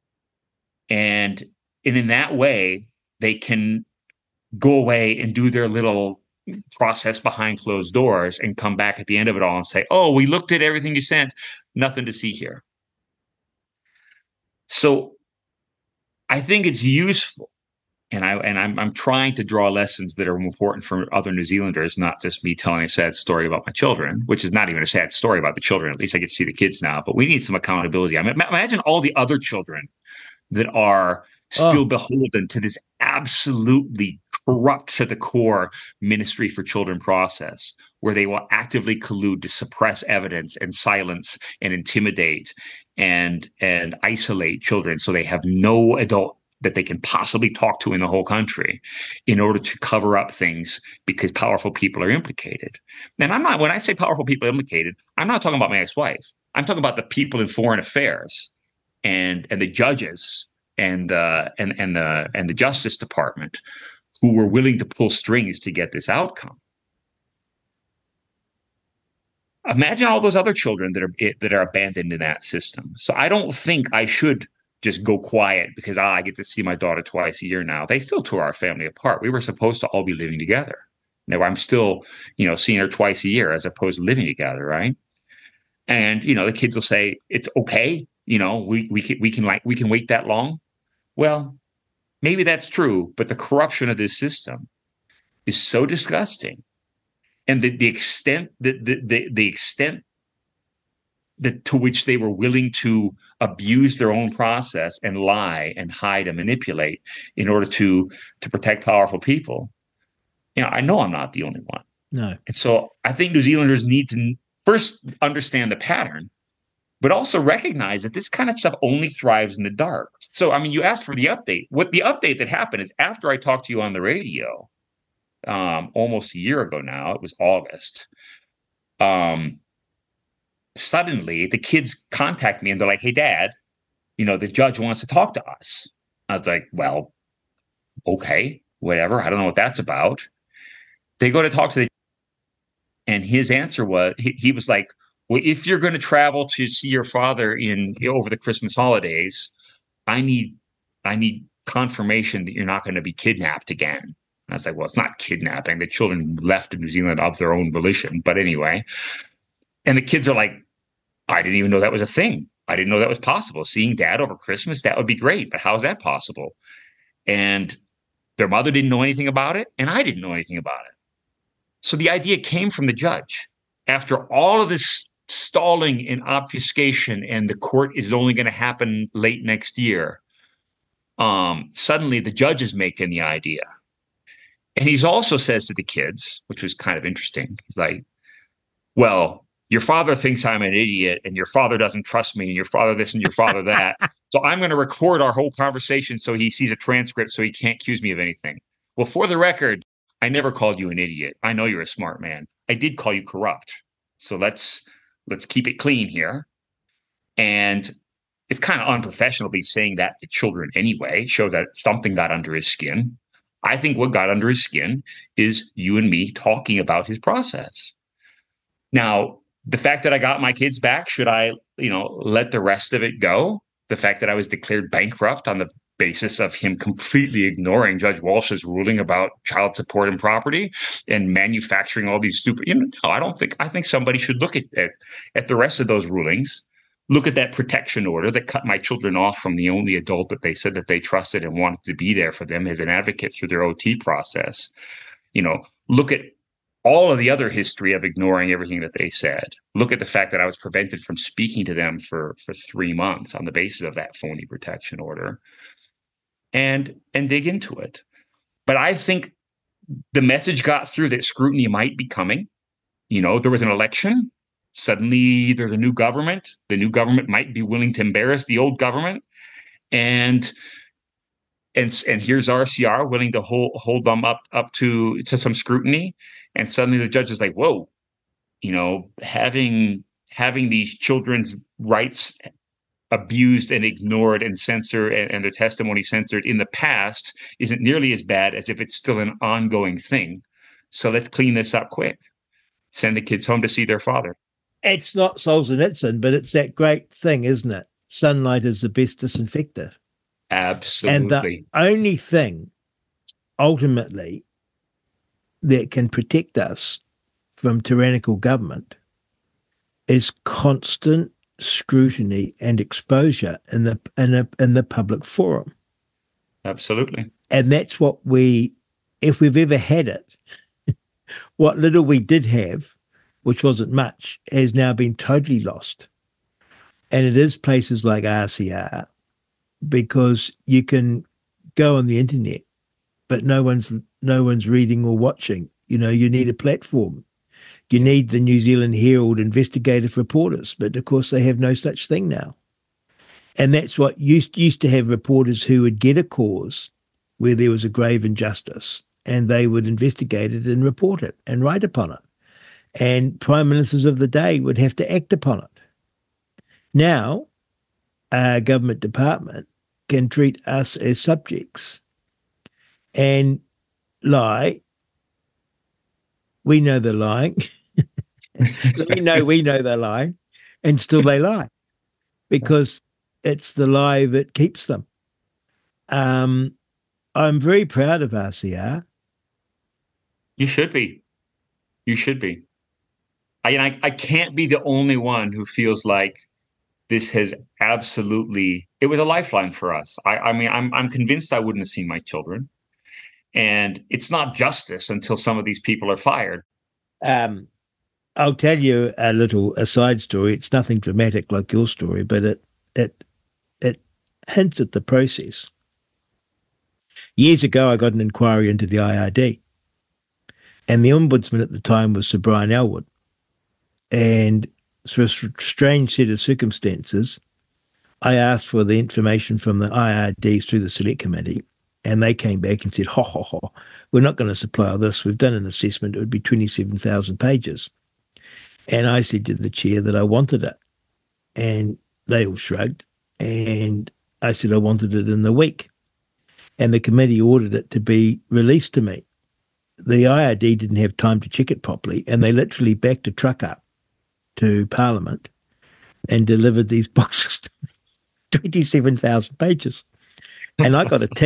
[SPEAKER 3] And, and in that way, they can go away and do their little process behind closed doors and come back at the end of it all and say, oh, we looked at everything you sent, nothing to see here. So I think it's useful, and I and I'm I'm trying to draw lessons that are important for other New Zealanders, not just me telling a sad story about my children, which is not even a sad story about the children. At least I get to see the kids now, but we need some accountability. I mean, imagine all the other children that are still oh. beholden to this absolutely corrupt to the core Ministry for Children process, where they will actively collude to suppress evidence and silence and intimidate and and isolate children so they have no adult that they can possibly talk to in the whole country in order to cover up things because powerful people are implicated. And I'm not, when I say powerful people are implicated, I'm not talking about my ex-wife. I'm talking about the people in foreign affairs and and the judges and uh, and and the and the Justice Department who were willing to pull strings to get this outcome. Imagine all those other children that are that are abandoned in that system. So I don't think I should just go quiet because ah, I get to see my daughter twice a year now. They still tore our family apart. We were supposed to all be living together. Now I'm still, you know, seeing her twice a year as opposed to living together, right? And you know, the kids will say it's okay. You know, we we can we can like we can wait that long. Well, maybe that's true, but the corruption of this system is so disgusting. And the, the extent the, the, the, the extent that to which they were willing to abuse their own process and lie and hide and manipulate in order to to protect powerful people. You know, I know I'm not the only one.
[SPEAKER 2] No.
[SPEAKER 3] And so I think New Zealanders need to first understand the pattern, but also recognize that this kind of stuff only thrives in the dark. So, I mean, you asked for the update. What the update that happened is after I talked to you on the radio, Um, almost a year ago now, it was August. Um, suddenly, the kids contact me and they're like, "Hey, Dad, you know, the judge wants to talk to us." I was like, "Well, okay, whatever. I don't know what that's about." They go to talk to the, and his answer was, he, he was like, "Well, if you're going to travel to see your father in over the Christmas holidays, I need, I need confirmation that you're not going to be kidnapped again." And I was like, well, it's not kidnapping. The children left New Zealand of their own volition. But anyway, and the kids are like, I didn't even know that was a thing. I didn't know that was possible. Seeing dad over Christmas, that would be great. But how is that possible? And their mother didn't know anything about it, and I didn't know anything about it. So the idea came from the judge. After all of this stalling and obfuscation, and the court is only going to happen late next year, um, suddenly the judge is making the idea. And he also says to the kids, which was kind of interesting, he's like, well, your father thinks I'm an idiot, and your father doesn't trust me, and your father this and your father that. So I'm going to record our whole conversation so he sees a transcript so he can't accuse me of anything. Well, for the record, I never called you an idiot. I know you're a smart man. I did call you corrupt. So let's let's keep it clean here. And it's kind of unprofessional to be saying that to children anyway, show that something got under his skin. I think what got under his skin is you and me talking about his process. Now, the fact that I got my kids back, should I, you know, let the rest of it go? The fact that I was declared bankrupt on the basis of him completely ignoring Judge Walsh's ruling about child support and property and manufacturing all these stupid, you know, no, I don't think, I think somebody should look at, at, at the rest of those rulings, look at that protection order that cut my children off from the only adult that they said that they trusted and wanted to be there for them as an advocate through their O T process. You know, look at all of the other history of ignoring everything that they said. Look at the fact that I was prevented from speaking to them for, for three months on the basis of that phony protection order, and, and dig into it. But I think the message got through that scrutiny might be coming. You know, there was an election. Suddenly there's a new government. The new government might be willing to embarrass the old government. And And, and here's R C R willing to hold hold them up up to, to some scrutiny. And suddenly the judge is like, whoa, you know, having having these children's rights abused and ignored and censored and, and their testimony censored in the past isn't nearly as bad as if it's still an ongoing thing. So let's clean this up quick. Send the kids home to see their father.
[SPEAKER 2] It's not Solzhenitsyn, but it's that great thing, isn't it? Sunlight is the best disinfectant.
[SPEAKER 3] Absolutely.
[SPEAKER 2] And the only thing, ultimately, that can protect us from tyrannical government is constant scrutiny and exposure in the in the in the public forum.
[SPEAKER 3] Absolutely.
[SPEAKER 2] And that's what we, if we've ever had it, what little we did have, which wasn't much, has now been totally lost. And it is places like R C R, because you can go on the internet, but no one's no one's reading or watching. You know, you need a platform. You need the New Zealand Herald investigative reporters, but of course they have no such thing now. And that's what used used to have reporters who would get a cause where there was a grave injustice, and they would investigate it and report it and write upon it. And prime ministers of the day would have to act upon it. Now, a government department can treat us as subjects and lie. We know they're lying. we know we know they're lying, and still they lie, because it's the lie that keeps them. Um, I'm very proud of R C R.
[SPEAKER 3] You should be. You should be. I, I, I can't be the only one who feels like this has absolutely, it was a lifeline for us. I, I mean, I'm I'm convinced I wouldn't have seen my children. And it's not justice until some of these people are fired.
[SPEAKER 2] Um, I'll tell you a little aside story. It's nothing dramatic like your story, but it it it hints at the process. Years ago, I got an inquiry into the I R D, and the ombudsman at the time was Sir Brian Elwood. And through a strange set of circumstances, I asked for the information from the I R Ds through the select committee, and they came back and said, ho, ho, ho, we're not going to supply all this. We've done an assessment. It would be twenty-seven thousand pages. And I said to the chair that I wanted it. And they all shrugged. And I said I wanted it in the week. And the committee ordered it to be released to me. The I R D didn't have time to check it properly, and they literally backed a truck up to Parliament and delivered these boxes to me, twenty-seven thousand pages. And I got a team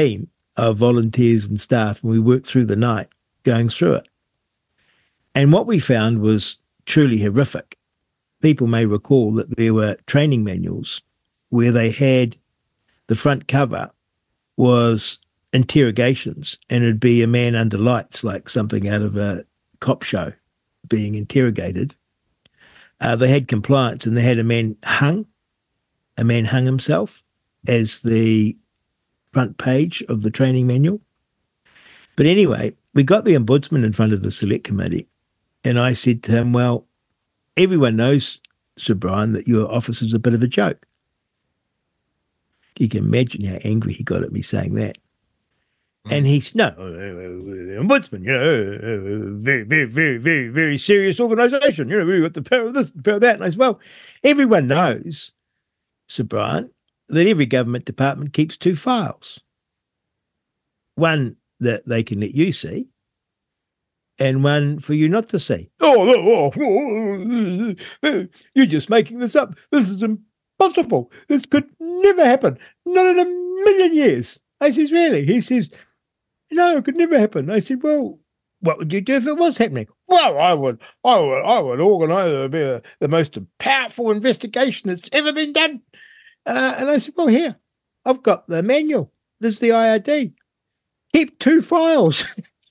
[SPEAKER 2] of volunteers and staff, and we worked through the night going through it. And what we found was truly horrific. People may recall that there were training manuals where they had the front cover was interrogations, and it'd be a man under lights, like something out of a cop show being interrogated. Uh, they had compliance, and they had a man hung, a man hung himself as the front page of the training manual. But anyway, we got the ombudsman in front of the select committee, and I said to him, well, everyone knows, Sir Brian, that your office is a bit of a joke. You can imagine how angry he got at me saying that. Mm. And he's, no, uh, ombudsman, you know, uh, very, very, very, very, very serious organisation. You know, we've got the power of this, the power of that. And I said, well, everyone knows, Sir Brian, that every government department keeps two files. One that they can let you see, and one for you not to see. Oh, oh, oh, oh, you're just making this up. This is impossible. This could never happen. Not in a million years. I says, really? He says, no, it could never happen. I said, well, what would you do if it was happening? Well, I would, I would, I would organise the, the most powerful investigation that's ever been done. Uh, and I said, well, here, I've got the manual. This is the I R D. Keep two files.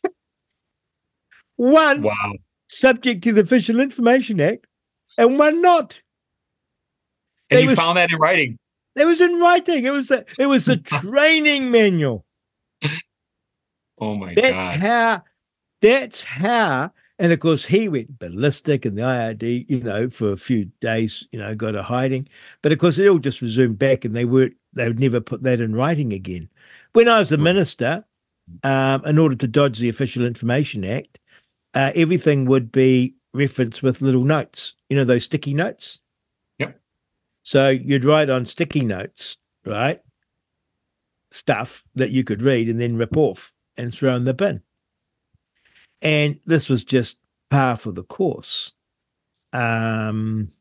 [SPEAKER 2] One
[SPEAKER 3] wow.
[SPEAKER 2] subject to the Official Information Act, and one not.
[SPEAKER 3] And
[SPEAKER 2] it
[SPEAKER 3] you
[SPEAKER 2] was,
[SPEAKER 3] found that in writing.
[SPEAKER 2] It was in writing. It was a, it was a training manual.
[SPEAKER 3] Oh my
[SPEAKER 2] that's
[SPEAKER 3] God.
[SPEAKER 2] That's how, that's how, and of course he went ballistic, and the I R D, you know, for a few days, you know, got a hiding. But of course it all just resumed back, and they weren't, they would never put that in writing again. When I was a minister, um, in order to dodge the Official Information Act, uh, everything would be referenced with little notes, you know, those sticky notes.
[SPEAKER 3] Yep.
[SPEAKER 2] So you'd write on sticky notes, right, stuff that you could read and then rip off and throw in the bin. And this was just par for the course. Um,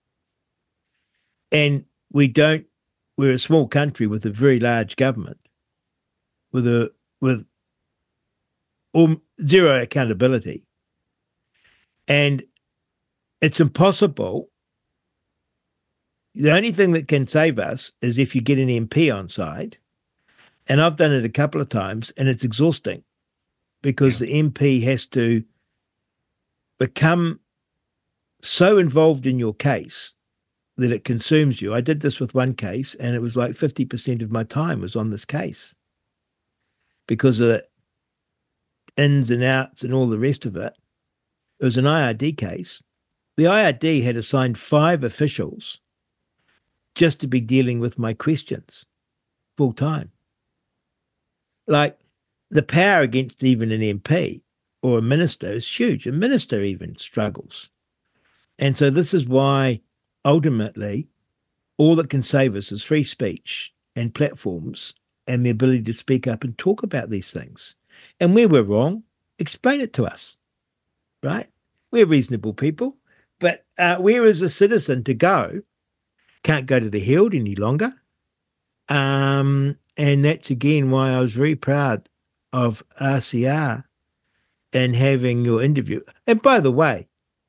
[SPEAKER 2] and we don't, we're a small country with a very large government, with a, with um, zero accountability. And it's impossible. The only thing that can save us is if you get an M P on side. And I've done it a couple of times, and it's exhausting because yeah. the M P has to become so involved in your case that it consumes you. I did this with one case, and it was like fifty percent of my time was on this case because of the ins and outs and all the rest of it. It was an I R D case. The I R D had assigned five officials just to be dealing with my questions full time. Like, the power against even an M P or a minister is huge. A minister even struggles. And so this is why ultimately all that can save us is free speech and platforms and the ability to speak up and talk about these things. And where we're wrong, explain it to us, right? We're reasonable people. But uh, where is a citizen to go? Can't go to the Herald any longer. Um, and that's, again, why I was very proud of R C R and having your interview. And by the way,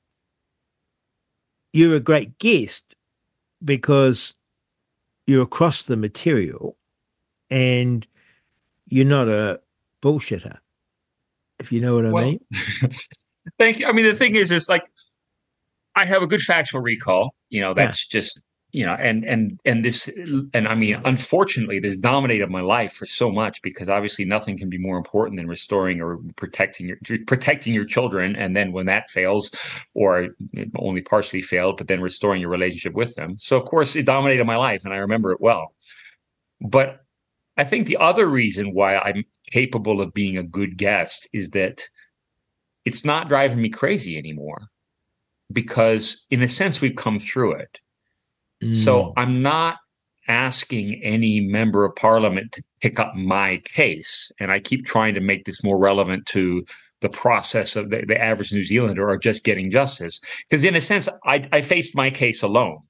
[SPEAKER 2] you're a great guest because you're across the material and you're not a bullshitter, if you know what I well, mean.
[SPEAKER 3] Thank you. I mean, the thing is, is like, I have a good factual recall, you know, that's yeah. just, you know, and, and, and this, and I mean, unfortunately, this dominated my life for so much because obviously nothing can be more important than restoring or protecting your, protecting your children. And then when that fails or only partially failed, but then restoring your relationship with them. So of course it dominated my life and I remember it well. But I think the other reason why I'm capable of being a good guest is that it's not driving me crazy anymore because in a sense we've come through it. Mm. So I'm not asking any member of parliament to pick up my case. And I keep trying to make this more relevant to the process of the, the average New Zealander or just getting justice. Because in a sense, I, I faced my case alone.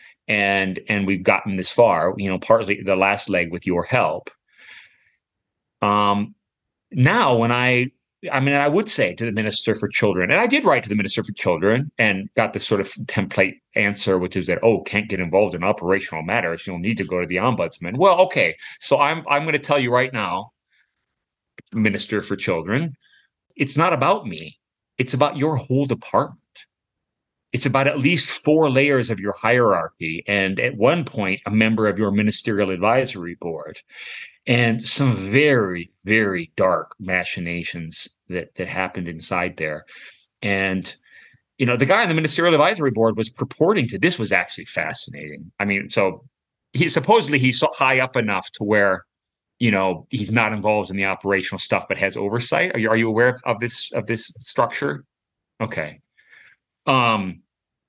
[SPEAKER 3] And, and we've gotten this far, you know, partly the last leg with your help. Um, now, when I, I mean, I would say to the Minister for Children, and I did write to the Minister for Children and got this sort of template answer, which is that, oh, can't get involved in operational matters. You'll need to go to the ombudsman. Well, okay. So I'm, I'm going to tell you right now, Minister for Children, it's not about me. It's about your whole department. It's about at least four layers of your hierarchy. And at one point, a member of your ministerial advisory board. And some very, very dark machinations that that happened inside there. And, you know, the guy on the ministerial advisory board was purporting to, this was actually fascinating. I mean, so he supposedly he's so high up enough to where, you know, he's not involved in the operational stuff, but has oversight. Are you, are you aware of, of this, of this structure? Okay. Um,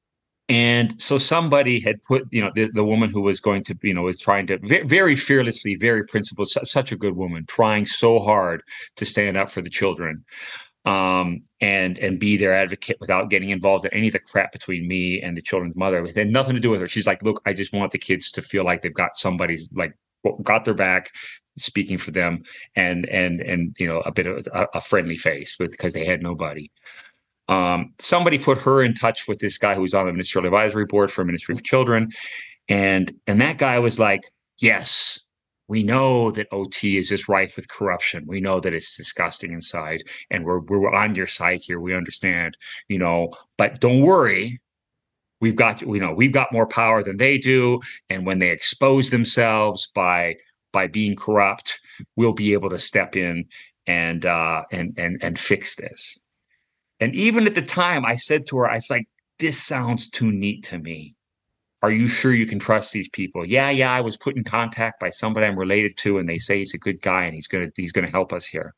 [SPEAKER 3] And so somebody had put, you know, the, the woman who was going to, you know, was trying to very, very fearlessly, very principled, su- such a good woman, trying so hard to stand up for the children, um, and and be their advocate without getting involved in any of the crap between me and the children's mother. It had nothing to do with her. She's like, look, I just want the kids to feel like they've got somebody's like got their back, speaking for them, and and and you know, a bit of a, a friendly face with because they had nobody. Um, somebody put her in touch with this guy who was on the ministerial advisory board for Ministry of Children. And, and that guy was like, yes, we know that O T is just rife with corruption. We know that it's disgusting inside, and we're, we're on your side here. We understand, you know, but don't worry. We've got, you know, we've got more power than they do. And when they expose themselves by, by being corrupt, we'll be able to step in and, uh, and, and, and fix this. And even at the time, I said to her, I was like, this sounds too neat to me. Are you sure you can trust these people? Yeah, yeah, I was put in contact by somebody I'm related to, and they say he's a good guy and he's gonna he's gonna help us here.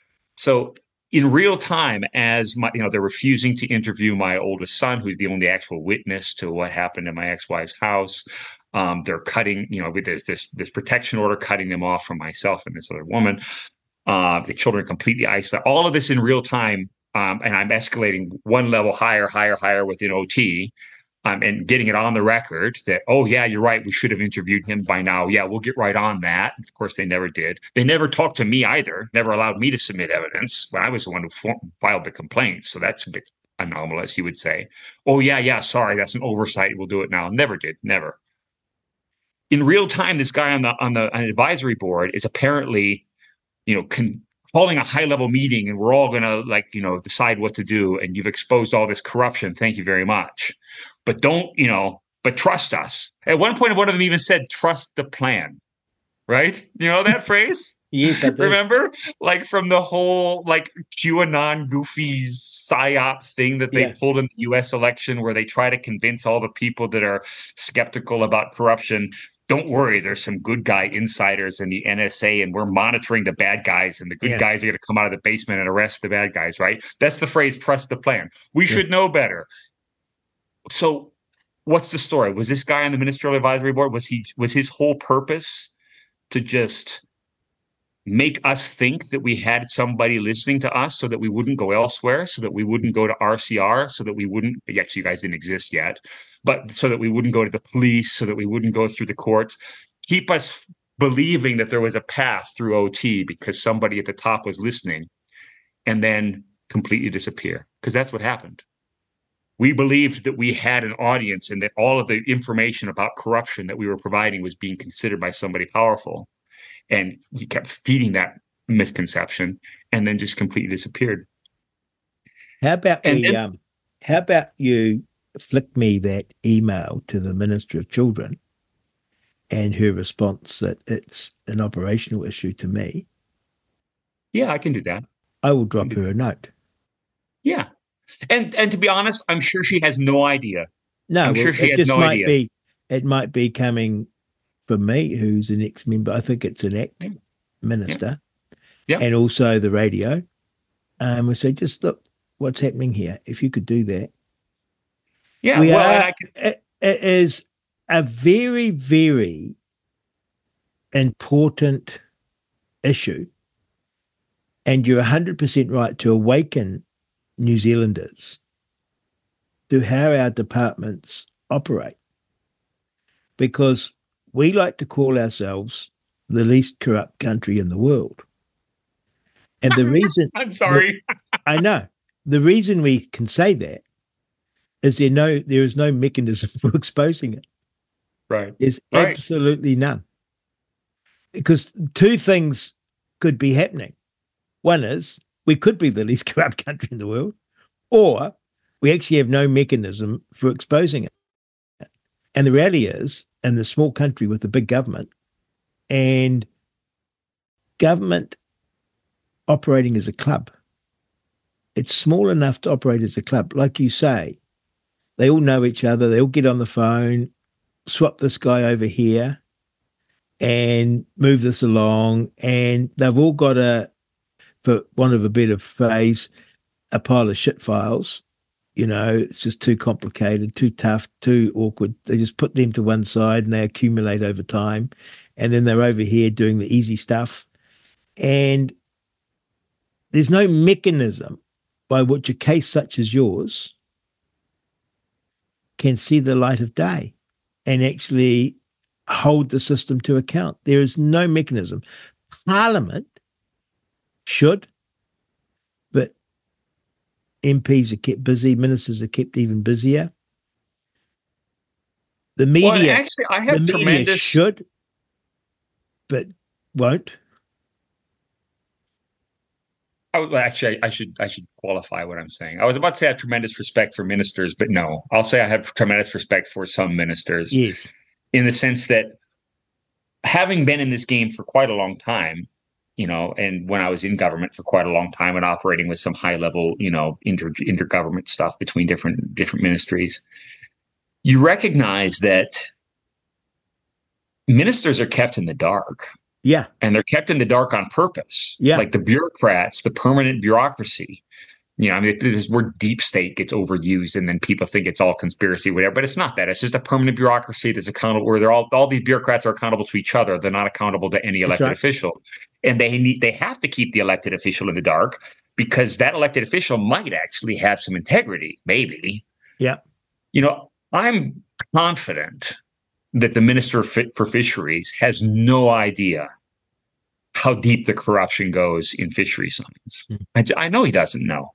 [SPEAKER 3] So in real time, as my, you know, they're refusing to interview my oldest son, who's the only actual witness to what happened in my ex-wife's house. Um, they're cutting, you know, with this this this protection order, cutting them off from myself and this other woman. Uh, the children completely isolated. All of this in real time. Um, and I'm escalating one level higher, higher, higher within O T, um, and getting it on the record that, oh, yeah, you're right. We should have interviewed him by now. Yeah, we'll get right on that. Of course, they never did. They never talked to me either, never allowed me to submit evidence when I was the one who for- filed the complaint. So that's a bit anomalous, you would say. Oh, yeah, yeah, sorry, that's an oversight. We'll do it now. Never did, never. In real time, this guy on the on the on the advisory board is apparently, you know, con- calling a high level meeting, and we're all going to, like, you know, decide what to do. And you've exposed all this corruption. Thank you very much. But don't, you know, but trust us. At one point, one of them even said, trust the plan. Right? You know that phrase?
[SPEAKER 2] Yes, I do.
[SPEAKER 3] Remember? Like from the whole like QAnon goofy psyop thing that they
[SPEAKER 2] Yeah.
[SPEAKER 3] pulled in the U S election, where they try to convince all the people that are skeptical about corruption, don't worry, there's some good guy insiders in the N S A, and we're monitoring the bad guys, and the good
[SPEAKER 2] Yeah.
[SPEAKER 3] guys are going to come out of the basement and arrest the bad guys, right? That's the phrase, trust the plan. We
[SPEAKER 2] Yeah.
[SPEAKER 3] should know better. So what's the story? Was this guy on the ministerial advisory board, was he was his whole purpose to just make us think that we had somebody listening to us so that we wouldn't go elsewhere, so that we wouldn't go to R C R, so that we wouldn't, actually, you guys didn't exist yet, but so that we wouldn't go to the police, so that we wouldn't go through the courts, keep us believing that there was a path through O T because somebody at the top was listening, and then completely disappear? Because that's what happened. We believed that we had an audience and that all of the information about corruption that we were providing was being considered by somebody powerful. And he kept feeding that misconception, and then just completely disappeared.
[SPEAKER 2] How about
[SPEAKER 3] And
[SPEAKER 2] we,
[SPEAKER 3] then-
[SPEAKER 2] um, how about you flick me that email to the Minister of Children and her response that it's an operational issue to me?
[SPEAKER 3] Yeah, I can do that.
[SPEAKER 2] I will drop her a note.
[SPEAKER 3] Yeah. And and to be honest, I'm sure she has no idea.
[SPEAKER 2] No,
[SPEAKER 3] I'm
[SPEAKER 2] well,
[SPEAKER 3] sure she
[SPEAKER 2] it
[SPEAKER 3] has
[SPEAKER 2] just
[SPEAKER 3] no
[SPEAKER 2] might
[SPEAKER 3] idea.
[SPEAKER 2] be. It might be coming from me, who's an ex-member. I think it's an acting
[SPEAKER 3] Yeah.
[SPEAKER 2] minister,
[SPEAKER 3] Yeah.
[SPEAKER 2] and also the radio. Um, we say, just look, what's happening here? If you could do that,
[SPEAKER 3] Yeah,
[SPEAKER 2] we
[SPEAKER 3] well,
[SPEAKER 2] are.
[SPEAKER 3] and I can,
[SPEAKER 2] it, it is a very, very important issue, and you're one hundred percent right to awaken New Zealanders to how our departments operate, because we like to call ourselves the least corrupt country in the world. And the reason
[SPEAKER 3] I'm sorry.
[SPEAKER 2] I know the reason we can say that is there no there is no mechanism for exposing it.
[SPEAKER 3] Right.
[SPEAKER 2] There's
[SPEAKER 3] Right.
[SPEAKER 2] absolutely none. Because two things could be happening. One is we could be the least corrupt country in the world, or we actually have no mechanism for exposing it. And the reality is, in the small country with a big government, and government operating as a club, it's small enough to operate as a club. Like you say, they all know each other. They all get on the phone, swap this guy over here, and move this along. And they've all got a, for want of a better phrase, a pile of shit files. You know, it's just too complicated, too tough, too awkward. They just put them to one side and they accumulate over time. And then they're over here doing the easy stuff. And there's no mechanism by which a case such as yours can see the light of day and actually hold the system to account. There is no mechanism. Parliament should, but M Ps are kept busy, ministers are kept even busier. The media,
[SPEAKER 3] Well, actually, I have
[SPEAKER 2] the media
[SPEAKER 3] tremendous
[SPEAKER 2] should, but won't.
[SPEAKER 3] I would, actually, I should I should qualify what I'm saying. I was about to say I have tremendous respect for ministers, but no, I'll say I have tremendous respect for some ministers.
[SPEAKER 2] Yes.
[SPEAKER 3] In the sense that having been in this game for quite a long time, you know, and when I was in government for quite a long time and operating with some high level, you know, inter intergovernment stuff between different different ministries, you recognize that ministers are kept in the dark.
[SPEAKER 2] Yeah.
[SPEAKER 3] And they're kept in the dark on purpose.
[SPEAKER 2] Yeah.
[SPEAKER 3] Like the bureaucrats, the permanent bureaucracy. You know, I mean, this word deep state gets overused and then people think it's all conspiracy, whatever, but it's not that. It's just a permanent bureaucracy that's accountable, where they're all, all these bureaucrats are accountable to each other. They're not accountable to any elected
[SPEAKER 2] right.
[SPEAKER 3] official. And they need, they have to keep the elected official in the dark because that elected official might actually have some integrity, maybe.
[SPEAKER 2] Yeah.
[SPEAKER 3] You know, I'm confident that the Minister for Fisheries has no idea how deep the corruption goes in fishery science. Mm. I, I know he doesn't know.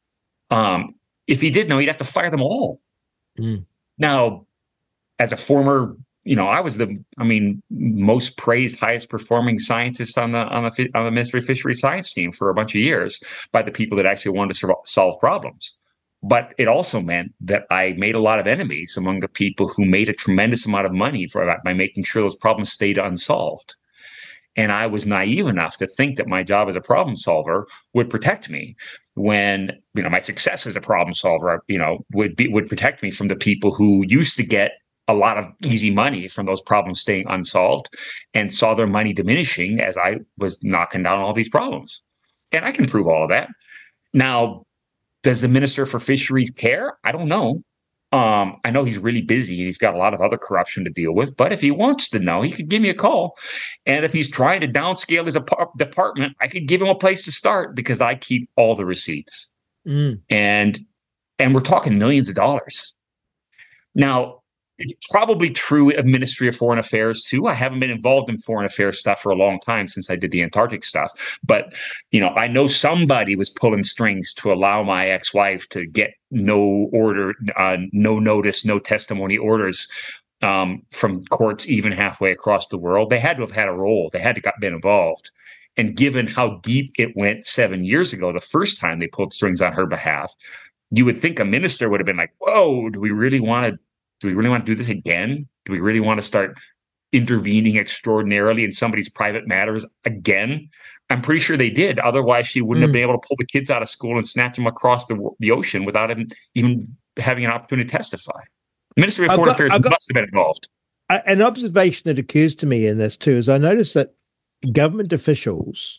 [SPEAKER 3] Um, if he did know, he'd have to fire them all. Mm. Now, as a former, you know, I was the, I mean, most praised, highest performing scientist on the on the on the Ministry of Fisheries science team for a bunch of years by the people that actually wanted to solve problems. But it also meant that I made a lot of enemies among the people who made a tremendous amount of money for by making sure those problems stayed unsolved. And I was naive enough to think that my job as a problem solver would protect me when, you know, my success as a problem solver, you know, would be, would protect me from the people who used to get a lot of easy money from those problems staying unsolved and saw their money diminishing as I was knocking down all these problems. And I can prove all of that. Now, does the Minister for Fisheries care? I don't know. Um, I know he's really busy and he's got a lot of other corruption to deal with, but if he wants to know, he could give me a call. And if he's trying to downscale his department, I could give him a place to start because I keep all the receipts. Mm. And, and we're talking millions of dollars. Now, it's probably true of Ministry of Foreign Affairs too. I haven't been involved in foreign affairs stuff for a long time since I did the Antarctic stuff. But, you know, I know somebody was pulling strings to allow my ex-wife to get no order, uh, no notice, no testimony orders um, from courts even halfway across the world. They had to have had a role. They had to have been involved. And given how deep it went seven years ago, the first time they pulled strings on her behalf, you would think a minister would have been like, whoa, do we really want to Do we really want to do this again? Do we really want to start intervening extraordinarily in somebody's private matters again? I'm pretty sure they did. Otherwise, she wouldn't mm. have been able to pull the kids out of school and snatch them across the, the ocean without him even having an opportunity to testify. The Ministry of Foreign got, Affairs got, must have been involved.
[SPEAKER 2] An observation that occurs to me in this too is I noticed that government officials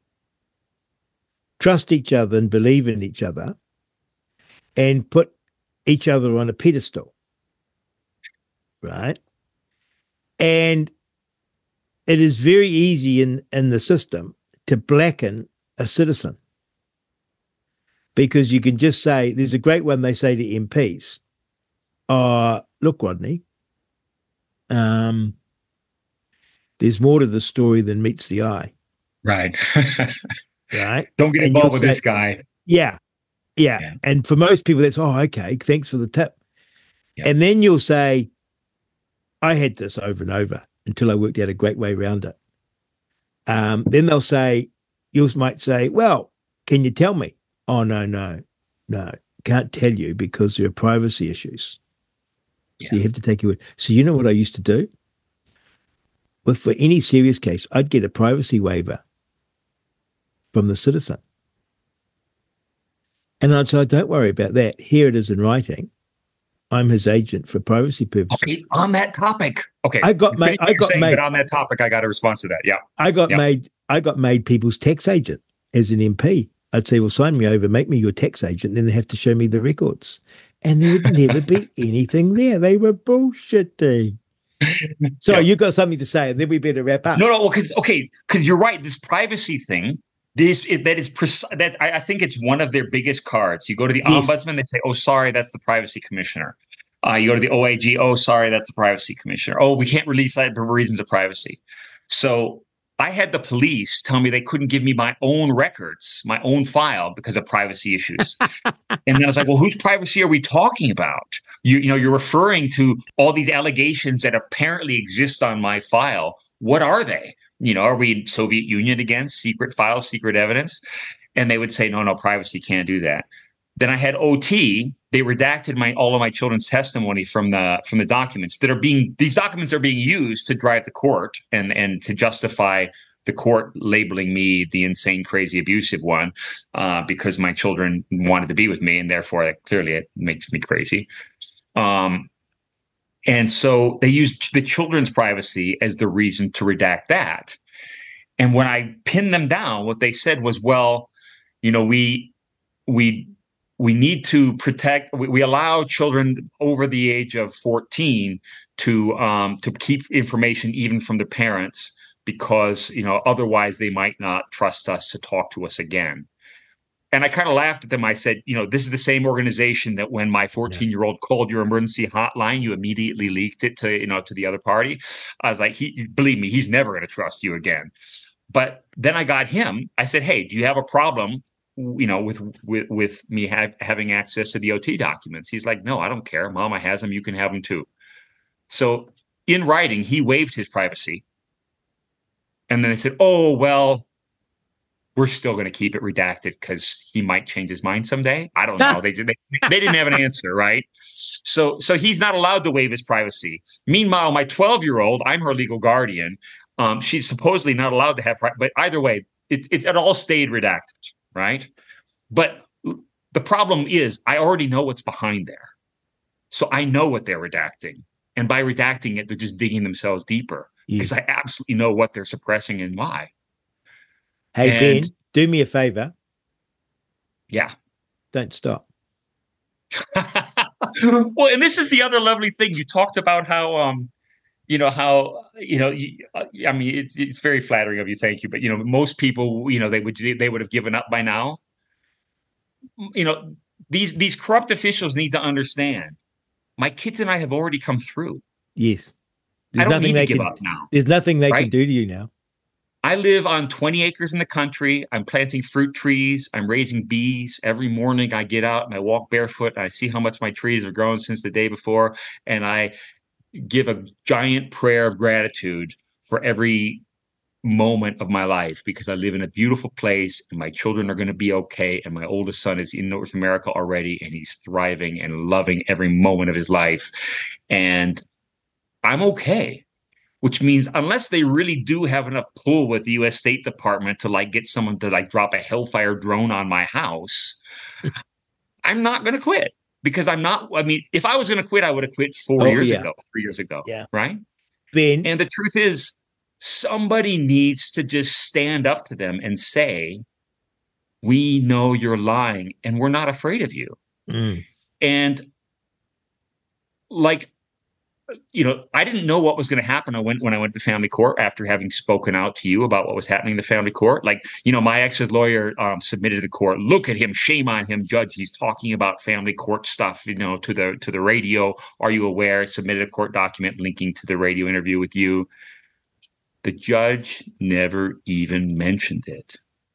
[SPEAKER 2] trust each other and believe in each other and put each other on a pedestal. Right. And it is very easy in, in the system to blacken a citizen because you can just say, there's a great one they say to M Ps, uh, look, Rodney, um, there's more to the story than meets the eye.
[SPEAKER 3] Right.
[SPEAKER 2] right?
[SPEAKER 3] Don't get
[SPEAKER 2] And
[SPEAKER 3] involved
[SPEAKER 2] you'll
[SPEAKER 3] with
[SPEAKER 2] say,
[SPEAKER 3] this guy.
[SPEAKER 2] Yeah, yeah.
[SPEAKER 3] Yeah.
[SPEAKER 2] And for most people, that's, oh, okay, thanks for the tip.
[SPEAKER 3] Yeah.
[SPEAKER 2] And then you'll say, I had this over and over until I worked out a great way around it. Um, then they'll say, you might say, well, can you tell me? Oh, no, no, no, can't tell you because there are privacy issues.
[SPEAKER 3] Yeah.
[SPEAKER 2] So you have to take your word. So you know what I used to do? Well, for any serious case, I'd get a privacy waiver from the citizen. And I'd say, don't worry about that. Here it is in writing. I'm his agent for privacy purposes.
[SPEAKER 3] Okay, on that topic. Okay.
[SPEAKER 2] I got made. I got
[SPEAKER 3] saying,
[SPEAKER 2] made.
[SPEAKER 3] But on that topic, I got a response to that. Yeah.
[SPEAKER 2] I got
[SPEAKER 3] yeah.
[SPEAKER 2] made. I got made people's tax agent as an M P. I'd say, well, sign me over, make me your tax agent. Then they have to show me the records, and there would never be anything there. They were bullshitting. So yeah. You got something to say, and then we better wrap up.
[SPEAKER 3] No, no. Because okay, because you're right. This privacy thing. This it, that is pres- that I, I think it's one of their biggest cards. You go to the yes. ombudsman, they say, "Oh, sorry, that's the privacy commissioner." Uh, you go to the O A G, "Oh, sorry, that's the privacy commissioner." Oh, we can't release that for reasons of privacy. So I had the police tell me they couldn't give me my own records, my own file, because of privacy issues. And then I was like, "Well, whose privacy are we talking about? You, you know, you're referring to all these allegations that apparently exist on my file. What are they?" You know, are we in Soviet Union again? Secret files, secret evidence? And they would say, no, no, privacy can't do that. Then I had O T. They redacted my all of my children's testimony from the from the documents that are being these documents are being used to drive the court and and to justify the court labeling me the insane, crazy, abusive one uh, because my children wanted to be with me, and therefore it, clearly it makes me crazy. Um, And so they used the children's privacy as the reason to redact that. And when I pinned them down, what they said was, well, you know, we we we need to protect, we, we allow children over the age of fourteen to um, to keep information even from their parents because, you know, otherwise they might not trust us to talk to us again. And I kind of laughed at them. I said, you know, this is the same organization that when my fourteen-year-old called your emergency hotline, you immediately leaked it to, you know, to the other party. I was like, he, believe me, he's never going to trust you again. But then I got him. I said, hey, do you have a problem, you know, with with, with me ha- having access to the O T documents? He's like, no, I don't care. Mama has them. You can have them too. So in writing, he waived his privacy. And then I said, oh, well, we're still going to keep it redacted because he might change his mind someday. I don't know. They, they they didn't have an answer, right? So so he's not allowed to waive his privacy. Meanwhile, my twelve-year-old, I'm her legal guardian. Um, she's supposedly not allowed to have, pri- but either way, it, it it all stayed redacted, right? But the problem is, I already know what's behind there, so I know what they're redacting, and by redacting it, they're just digging themselves deeper because yeah. I absolutely know what they're suppressing and why.
[SPEAKER 2] Hey,
[SPEAKER 3] and,
[SPEAKER 2] Ben, do me a favor.
[SPEAKER 3] Yeah.
[SPEAKER 2] Don't stop.
[SPEAKER 3] Well, and this is the other lovely thing. You talked about how, um, you know, how, you know, you, uh, I mean, it's it's very flattering of you. Thank you. But, you know, most people, you know, they would they would have given up by now. You know, these these corrupt officials need to understand. My kids and I have already come through.
[SPEAKER 2] Yes.
[SPEAKER 3] There's I don't need to give can, up now.
[SPEAKER 2] There's nothing they
[SPEAKER 3] right?
[SPEAKER 2] can do to you now.
[SPEAKER 3] I live on twenty acres in the country. I'm planting fruit trees. I'm raising bees. Every morning I get out and I walk barefoot and I see how much my trees have grown since the day before. And I give a giant prayer of gratitude for every moment of my life because I live in a beautiful place and my children are going to be okay. And my oldest son is in North America already and he's thriving and loving every moment of his life. And I'm okay. Which means unless they really do have enough pull with the U S State Department to like get someone to like drop a Hellfire drone on my house, I'm not going to quit because I'm not. I mean, if I was going to quit, I would have quit four oh, years yeah. ago, three years ago.
[SPEAKER 2] Yeah.
[SPEAKER 3] Right.
[SPEAKER 2] Ben.
[SPEAKER 3] And the truth is, somebody needs to just stand up to them and say, we know you're lying and we're not afraid of you.
[SPEAKER 2] Mm.
[SPEAKER 3] And like, you know, I didn't know what was going to happen. I went when I went to family court after having spoken out to you about what was happening in the family court. Like, you know, my ex's lawyer um, submitted to the court. Look at him, shame on him, judge. He's talking about family court stuff, you know, to the to the radio. Are you aware? Submitted a court document linking to the radio interview with you. The judge never even mentioned it.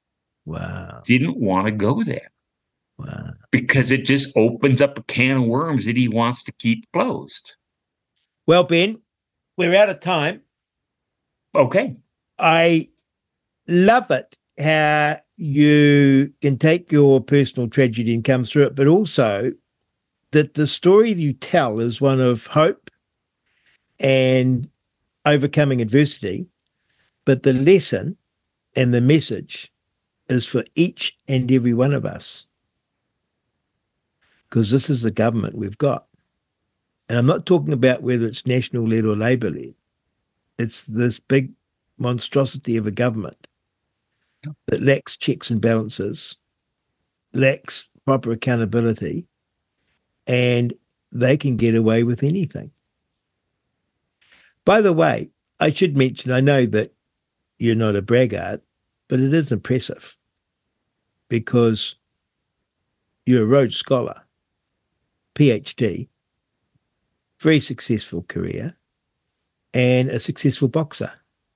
[SPEAKER 2] Wow.
[SPEAKER 3] didn't want to go there.
[SPEAKER 2] Wow.
[SPEAKER 3] Because it just opens up a can of worms that he wants to keep closed.
[SPEAKER 2] Well, Ben, we're out of time.
[SPEAKER 3] Okay.
[SPEAKER 2] I love it how you can take your personal tragedy and come through it, but also that the story you tell is one of hope and overcoming adversity, but the lesson and the message is for each and every one of us, because this is the government we've got. And I'm not talking about whether it's national-led or Labour-led. It's this big monstrosity of a government that lacks checks and balances, lacks proper accountability, and they can get away with anything. By the way, I should mention, I know that you're not a braggart, but it is impressive because you're a Rhodes Scholar, PhD, very successful career, and a successful boxer.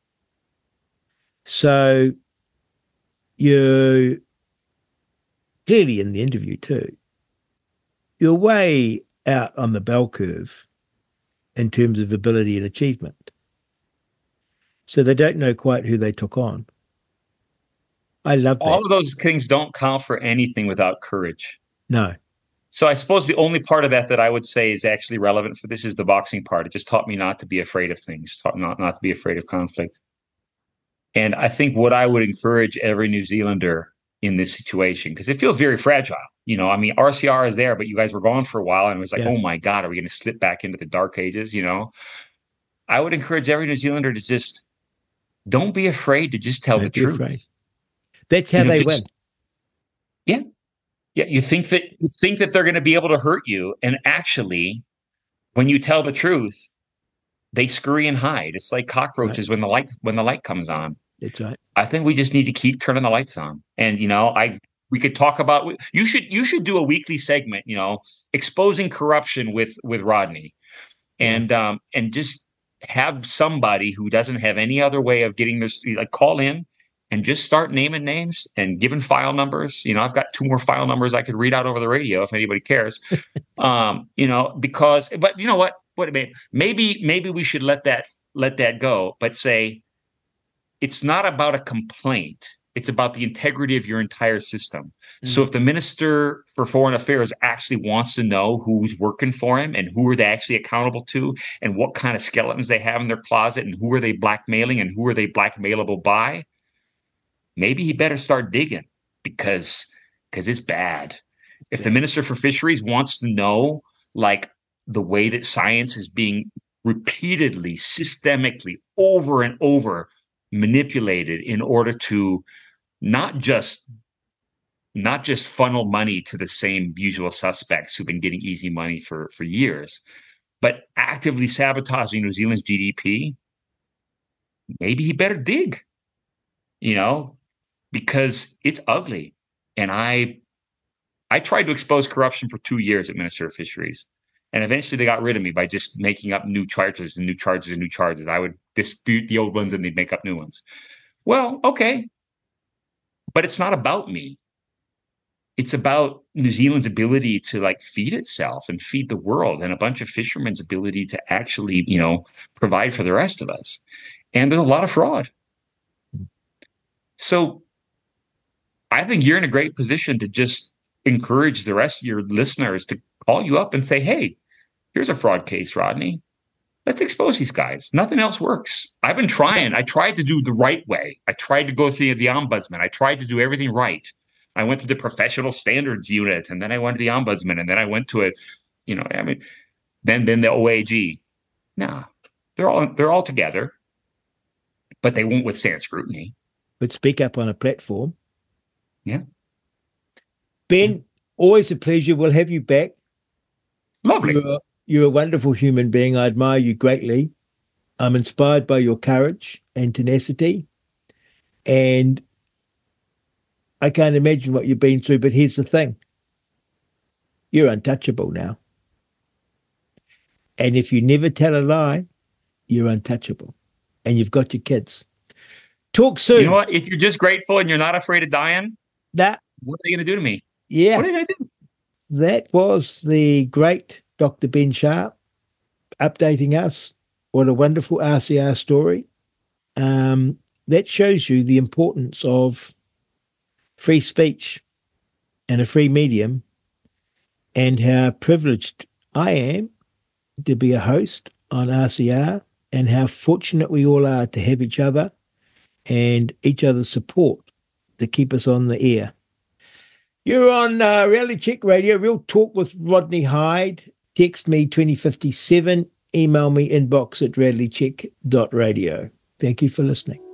[SPEAKER 2] So you're clearly in the interview too. You're way out on the bell curve in terms of ability and achievement. So they don't know quite who they took on. I love that.
[SPEAKER 3] All of those things don't count for anything without courage.
[SPEAKER 2] No.
[SPEAKER 3] So I suppose the only part of that that I would say is actually relevant for this is the boxing part. It just taught me not to be afraid of things, taught me not, not to be afraid of conflict. And I think what I would encourage every New Zealander in this situation, because it feels very fragile. You know, I mean, R C R is there, but you guys were gone for a while and it was like, yeah. Oh my God, are we going to slip back into the dark ages? You know, I would encourage every New Zealander to just don't be afraid to just tell
[SPEAKER 2] don't
[SPEAKER 3] the truth.
[SPEAKER 2] Afraid. That's how you know, they just, win.
[SPEAKER 3] Yeah. Yeah. You think that you think that they're going to be able to hurt you. And actually, when you tell the truth, they scurry and hide. It's like cockroaches right. when the light when the light comes on.
[SPEAKER 2] That's right.
[SPEAKER 3] I think we just need to keep turning the lights on. And you know, I we could talk about you should you should do a weekly segment, you know, exposing corruption with with Rodney, and yeah. um and just have somebody who doesn't have any other way of getting this, like, call in and just start naming names and giving file numbers. You know, I've got two more file numbers I could read out over the radio if anybody cares. um, you know, because but you know what? What maybe maybe we should let that let that go, but say it's not about a complaint. It's about the integrity of your entire system. Mm-hmm. So if the Minister for Foreign Affairs actually wants to know who's working for him and who are they actually accountable to and what kind of skeletons they have in their closet and who are they blackmailing and who are they blackmailable by, maybe he better start digging because because it's bad. If yeah. the Minister for Fisheries wants to know, like, the way that science is being repeatedly, systemically, over and over manipulated in order to not just not just funnel money to the same usual suspects who've been getting easy money for, for years, but actively sabotaging New Zealand's G D P, maybe he better dig, you know, because it's ugly. And I I tried to expose corruption for two years at Minister of Fisheries. And eventually they got rid of me by just making up new charges and new charges and new charges. I would dispute the old ones and they'd make up new ones. Well, okay. But it's not about me. It's about New Zealand's ability to, like, feed itself and feed the world, and a bunch of fishermen's ability to actually, you know, provide for the rest of us. And there's a lot of fraud. So I think you're in a great position to just encourage the rest of your listeners to call you up and say, hey, here's a fraud case, Rodney. Let's expose these guys. Nothing else works. I've been trying. I tried to do the right way. I tried to go through the ombudsman. I tried to do everything right. I went to the professional standards unit, and then I went to the ombudsman, and then I went to it, you know, I mean, then then the O A G. No, they're all they're all together, but they won't withstand scrutiny.
[SPEAKER 2] But speak up on a platform.
[SPEAKER 3] Yeah.
[SPEAKER 2] Ben, yeah. Always a pleasure. We'll have you back.
[SPEAKER 3] Lovely.
[SPEAKER 2] You're, you're a wonderful human being. I admire you greatly. I'm inspired by your courage and tenacity. And I can't imagine what you've been through, but here's the thing. You're untouchable now. And if you never tell a lie, you're untouchable. And you've got your kids. Talk soon.
[SPEAKER 3] You know what? If you're just grateful and you're not afraid of dying,
[SPEAKER 2] That,
[SPEAKER 3] what are they going to do to me?
[SPEAKER 2] yeah.
[SPEAKER 3] What are they going to do?
[SPEAKER 2] That was the great Doctor Ben Sharp updating us. What a wonderful R C R story. Um, that shows you the importance of free speech and a free medium, and how privileged I am to be a host on R C R, and how fortunate we all are to have each other and each other's support to keep us on the air. You're on uh, Reality Check Radio, Real Talk with Rodney Hyde. Text me twenty fifty-seven, email me inbox at realitycheck dot radio. Thank you for listening.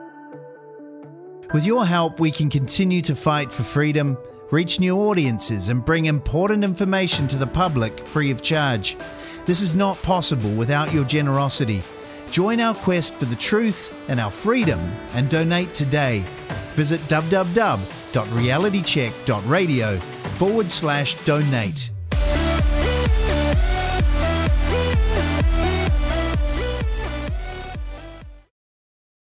[SPEAKER 4] With your help, we can continue to fight for freedom, reach new audiences, and bring important information to the public free of charge. This is not possible without your generosity. Join our quest for the truth and our freedom and donate today. Visit www.realitycheck.radio forward slash donate.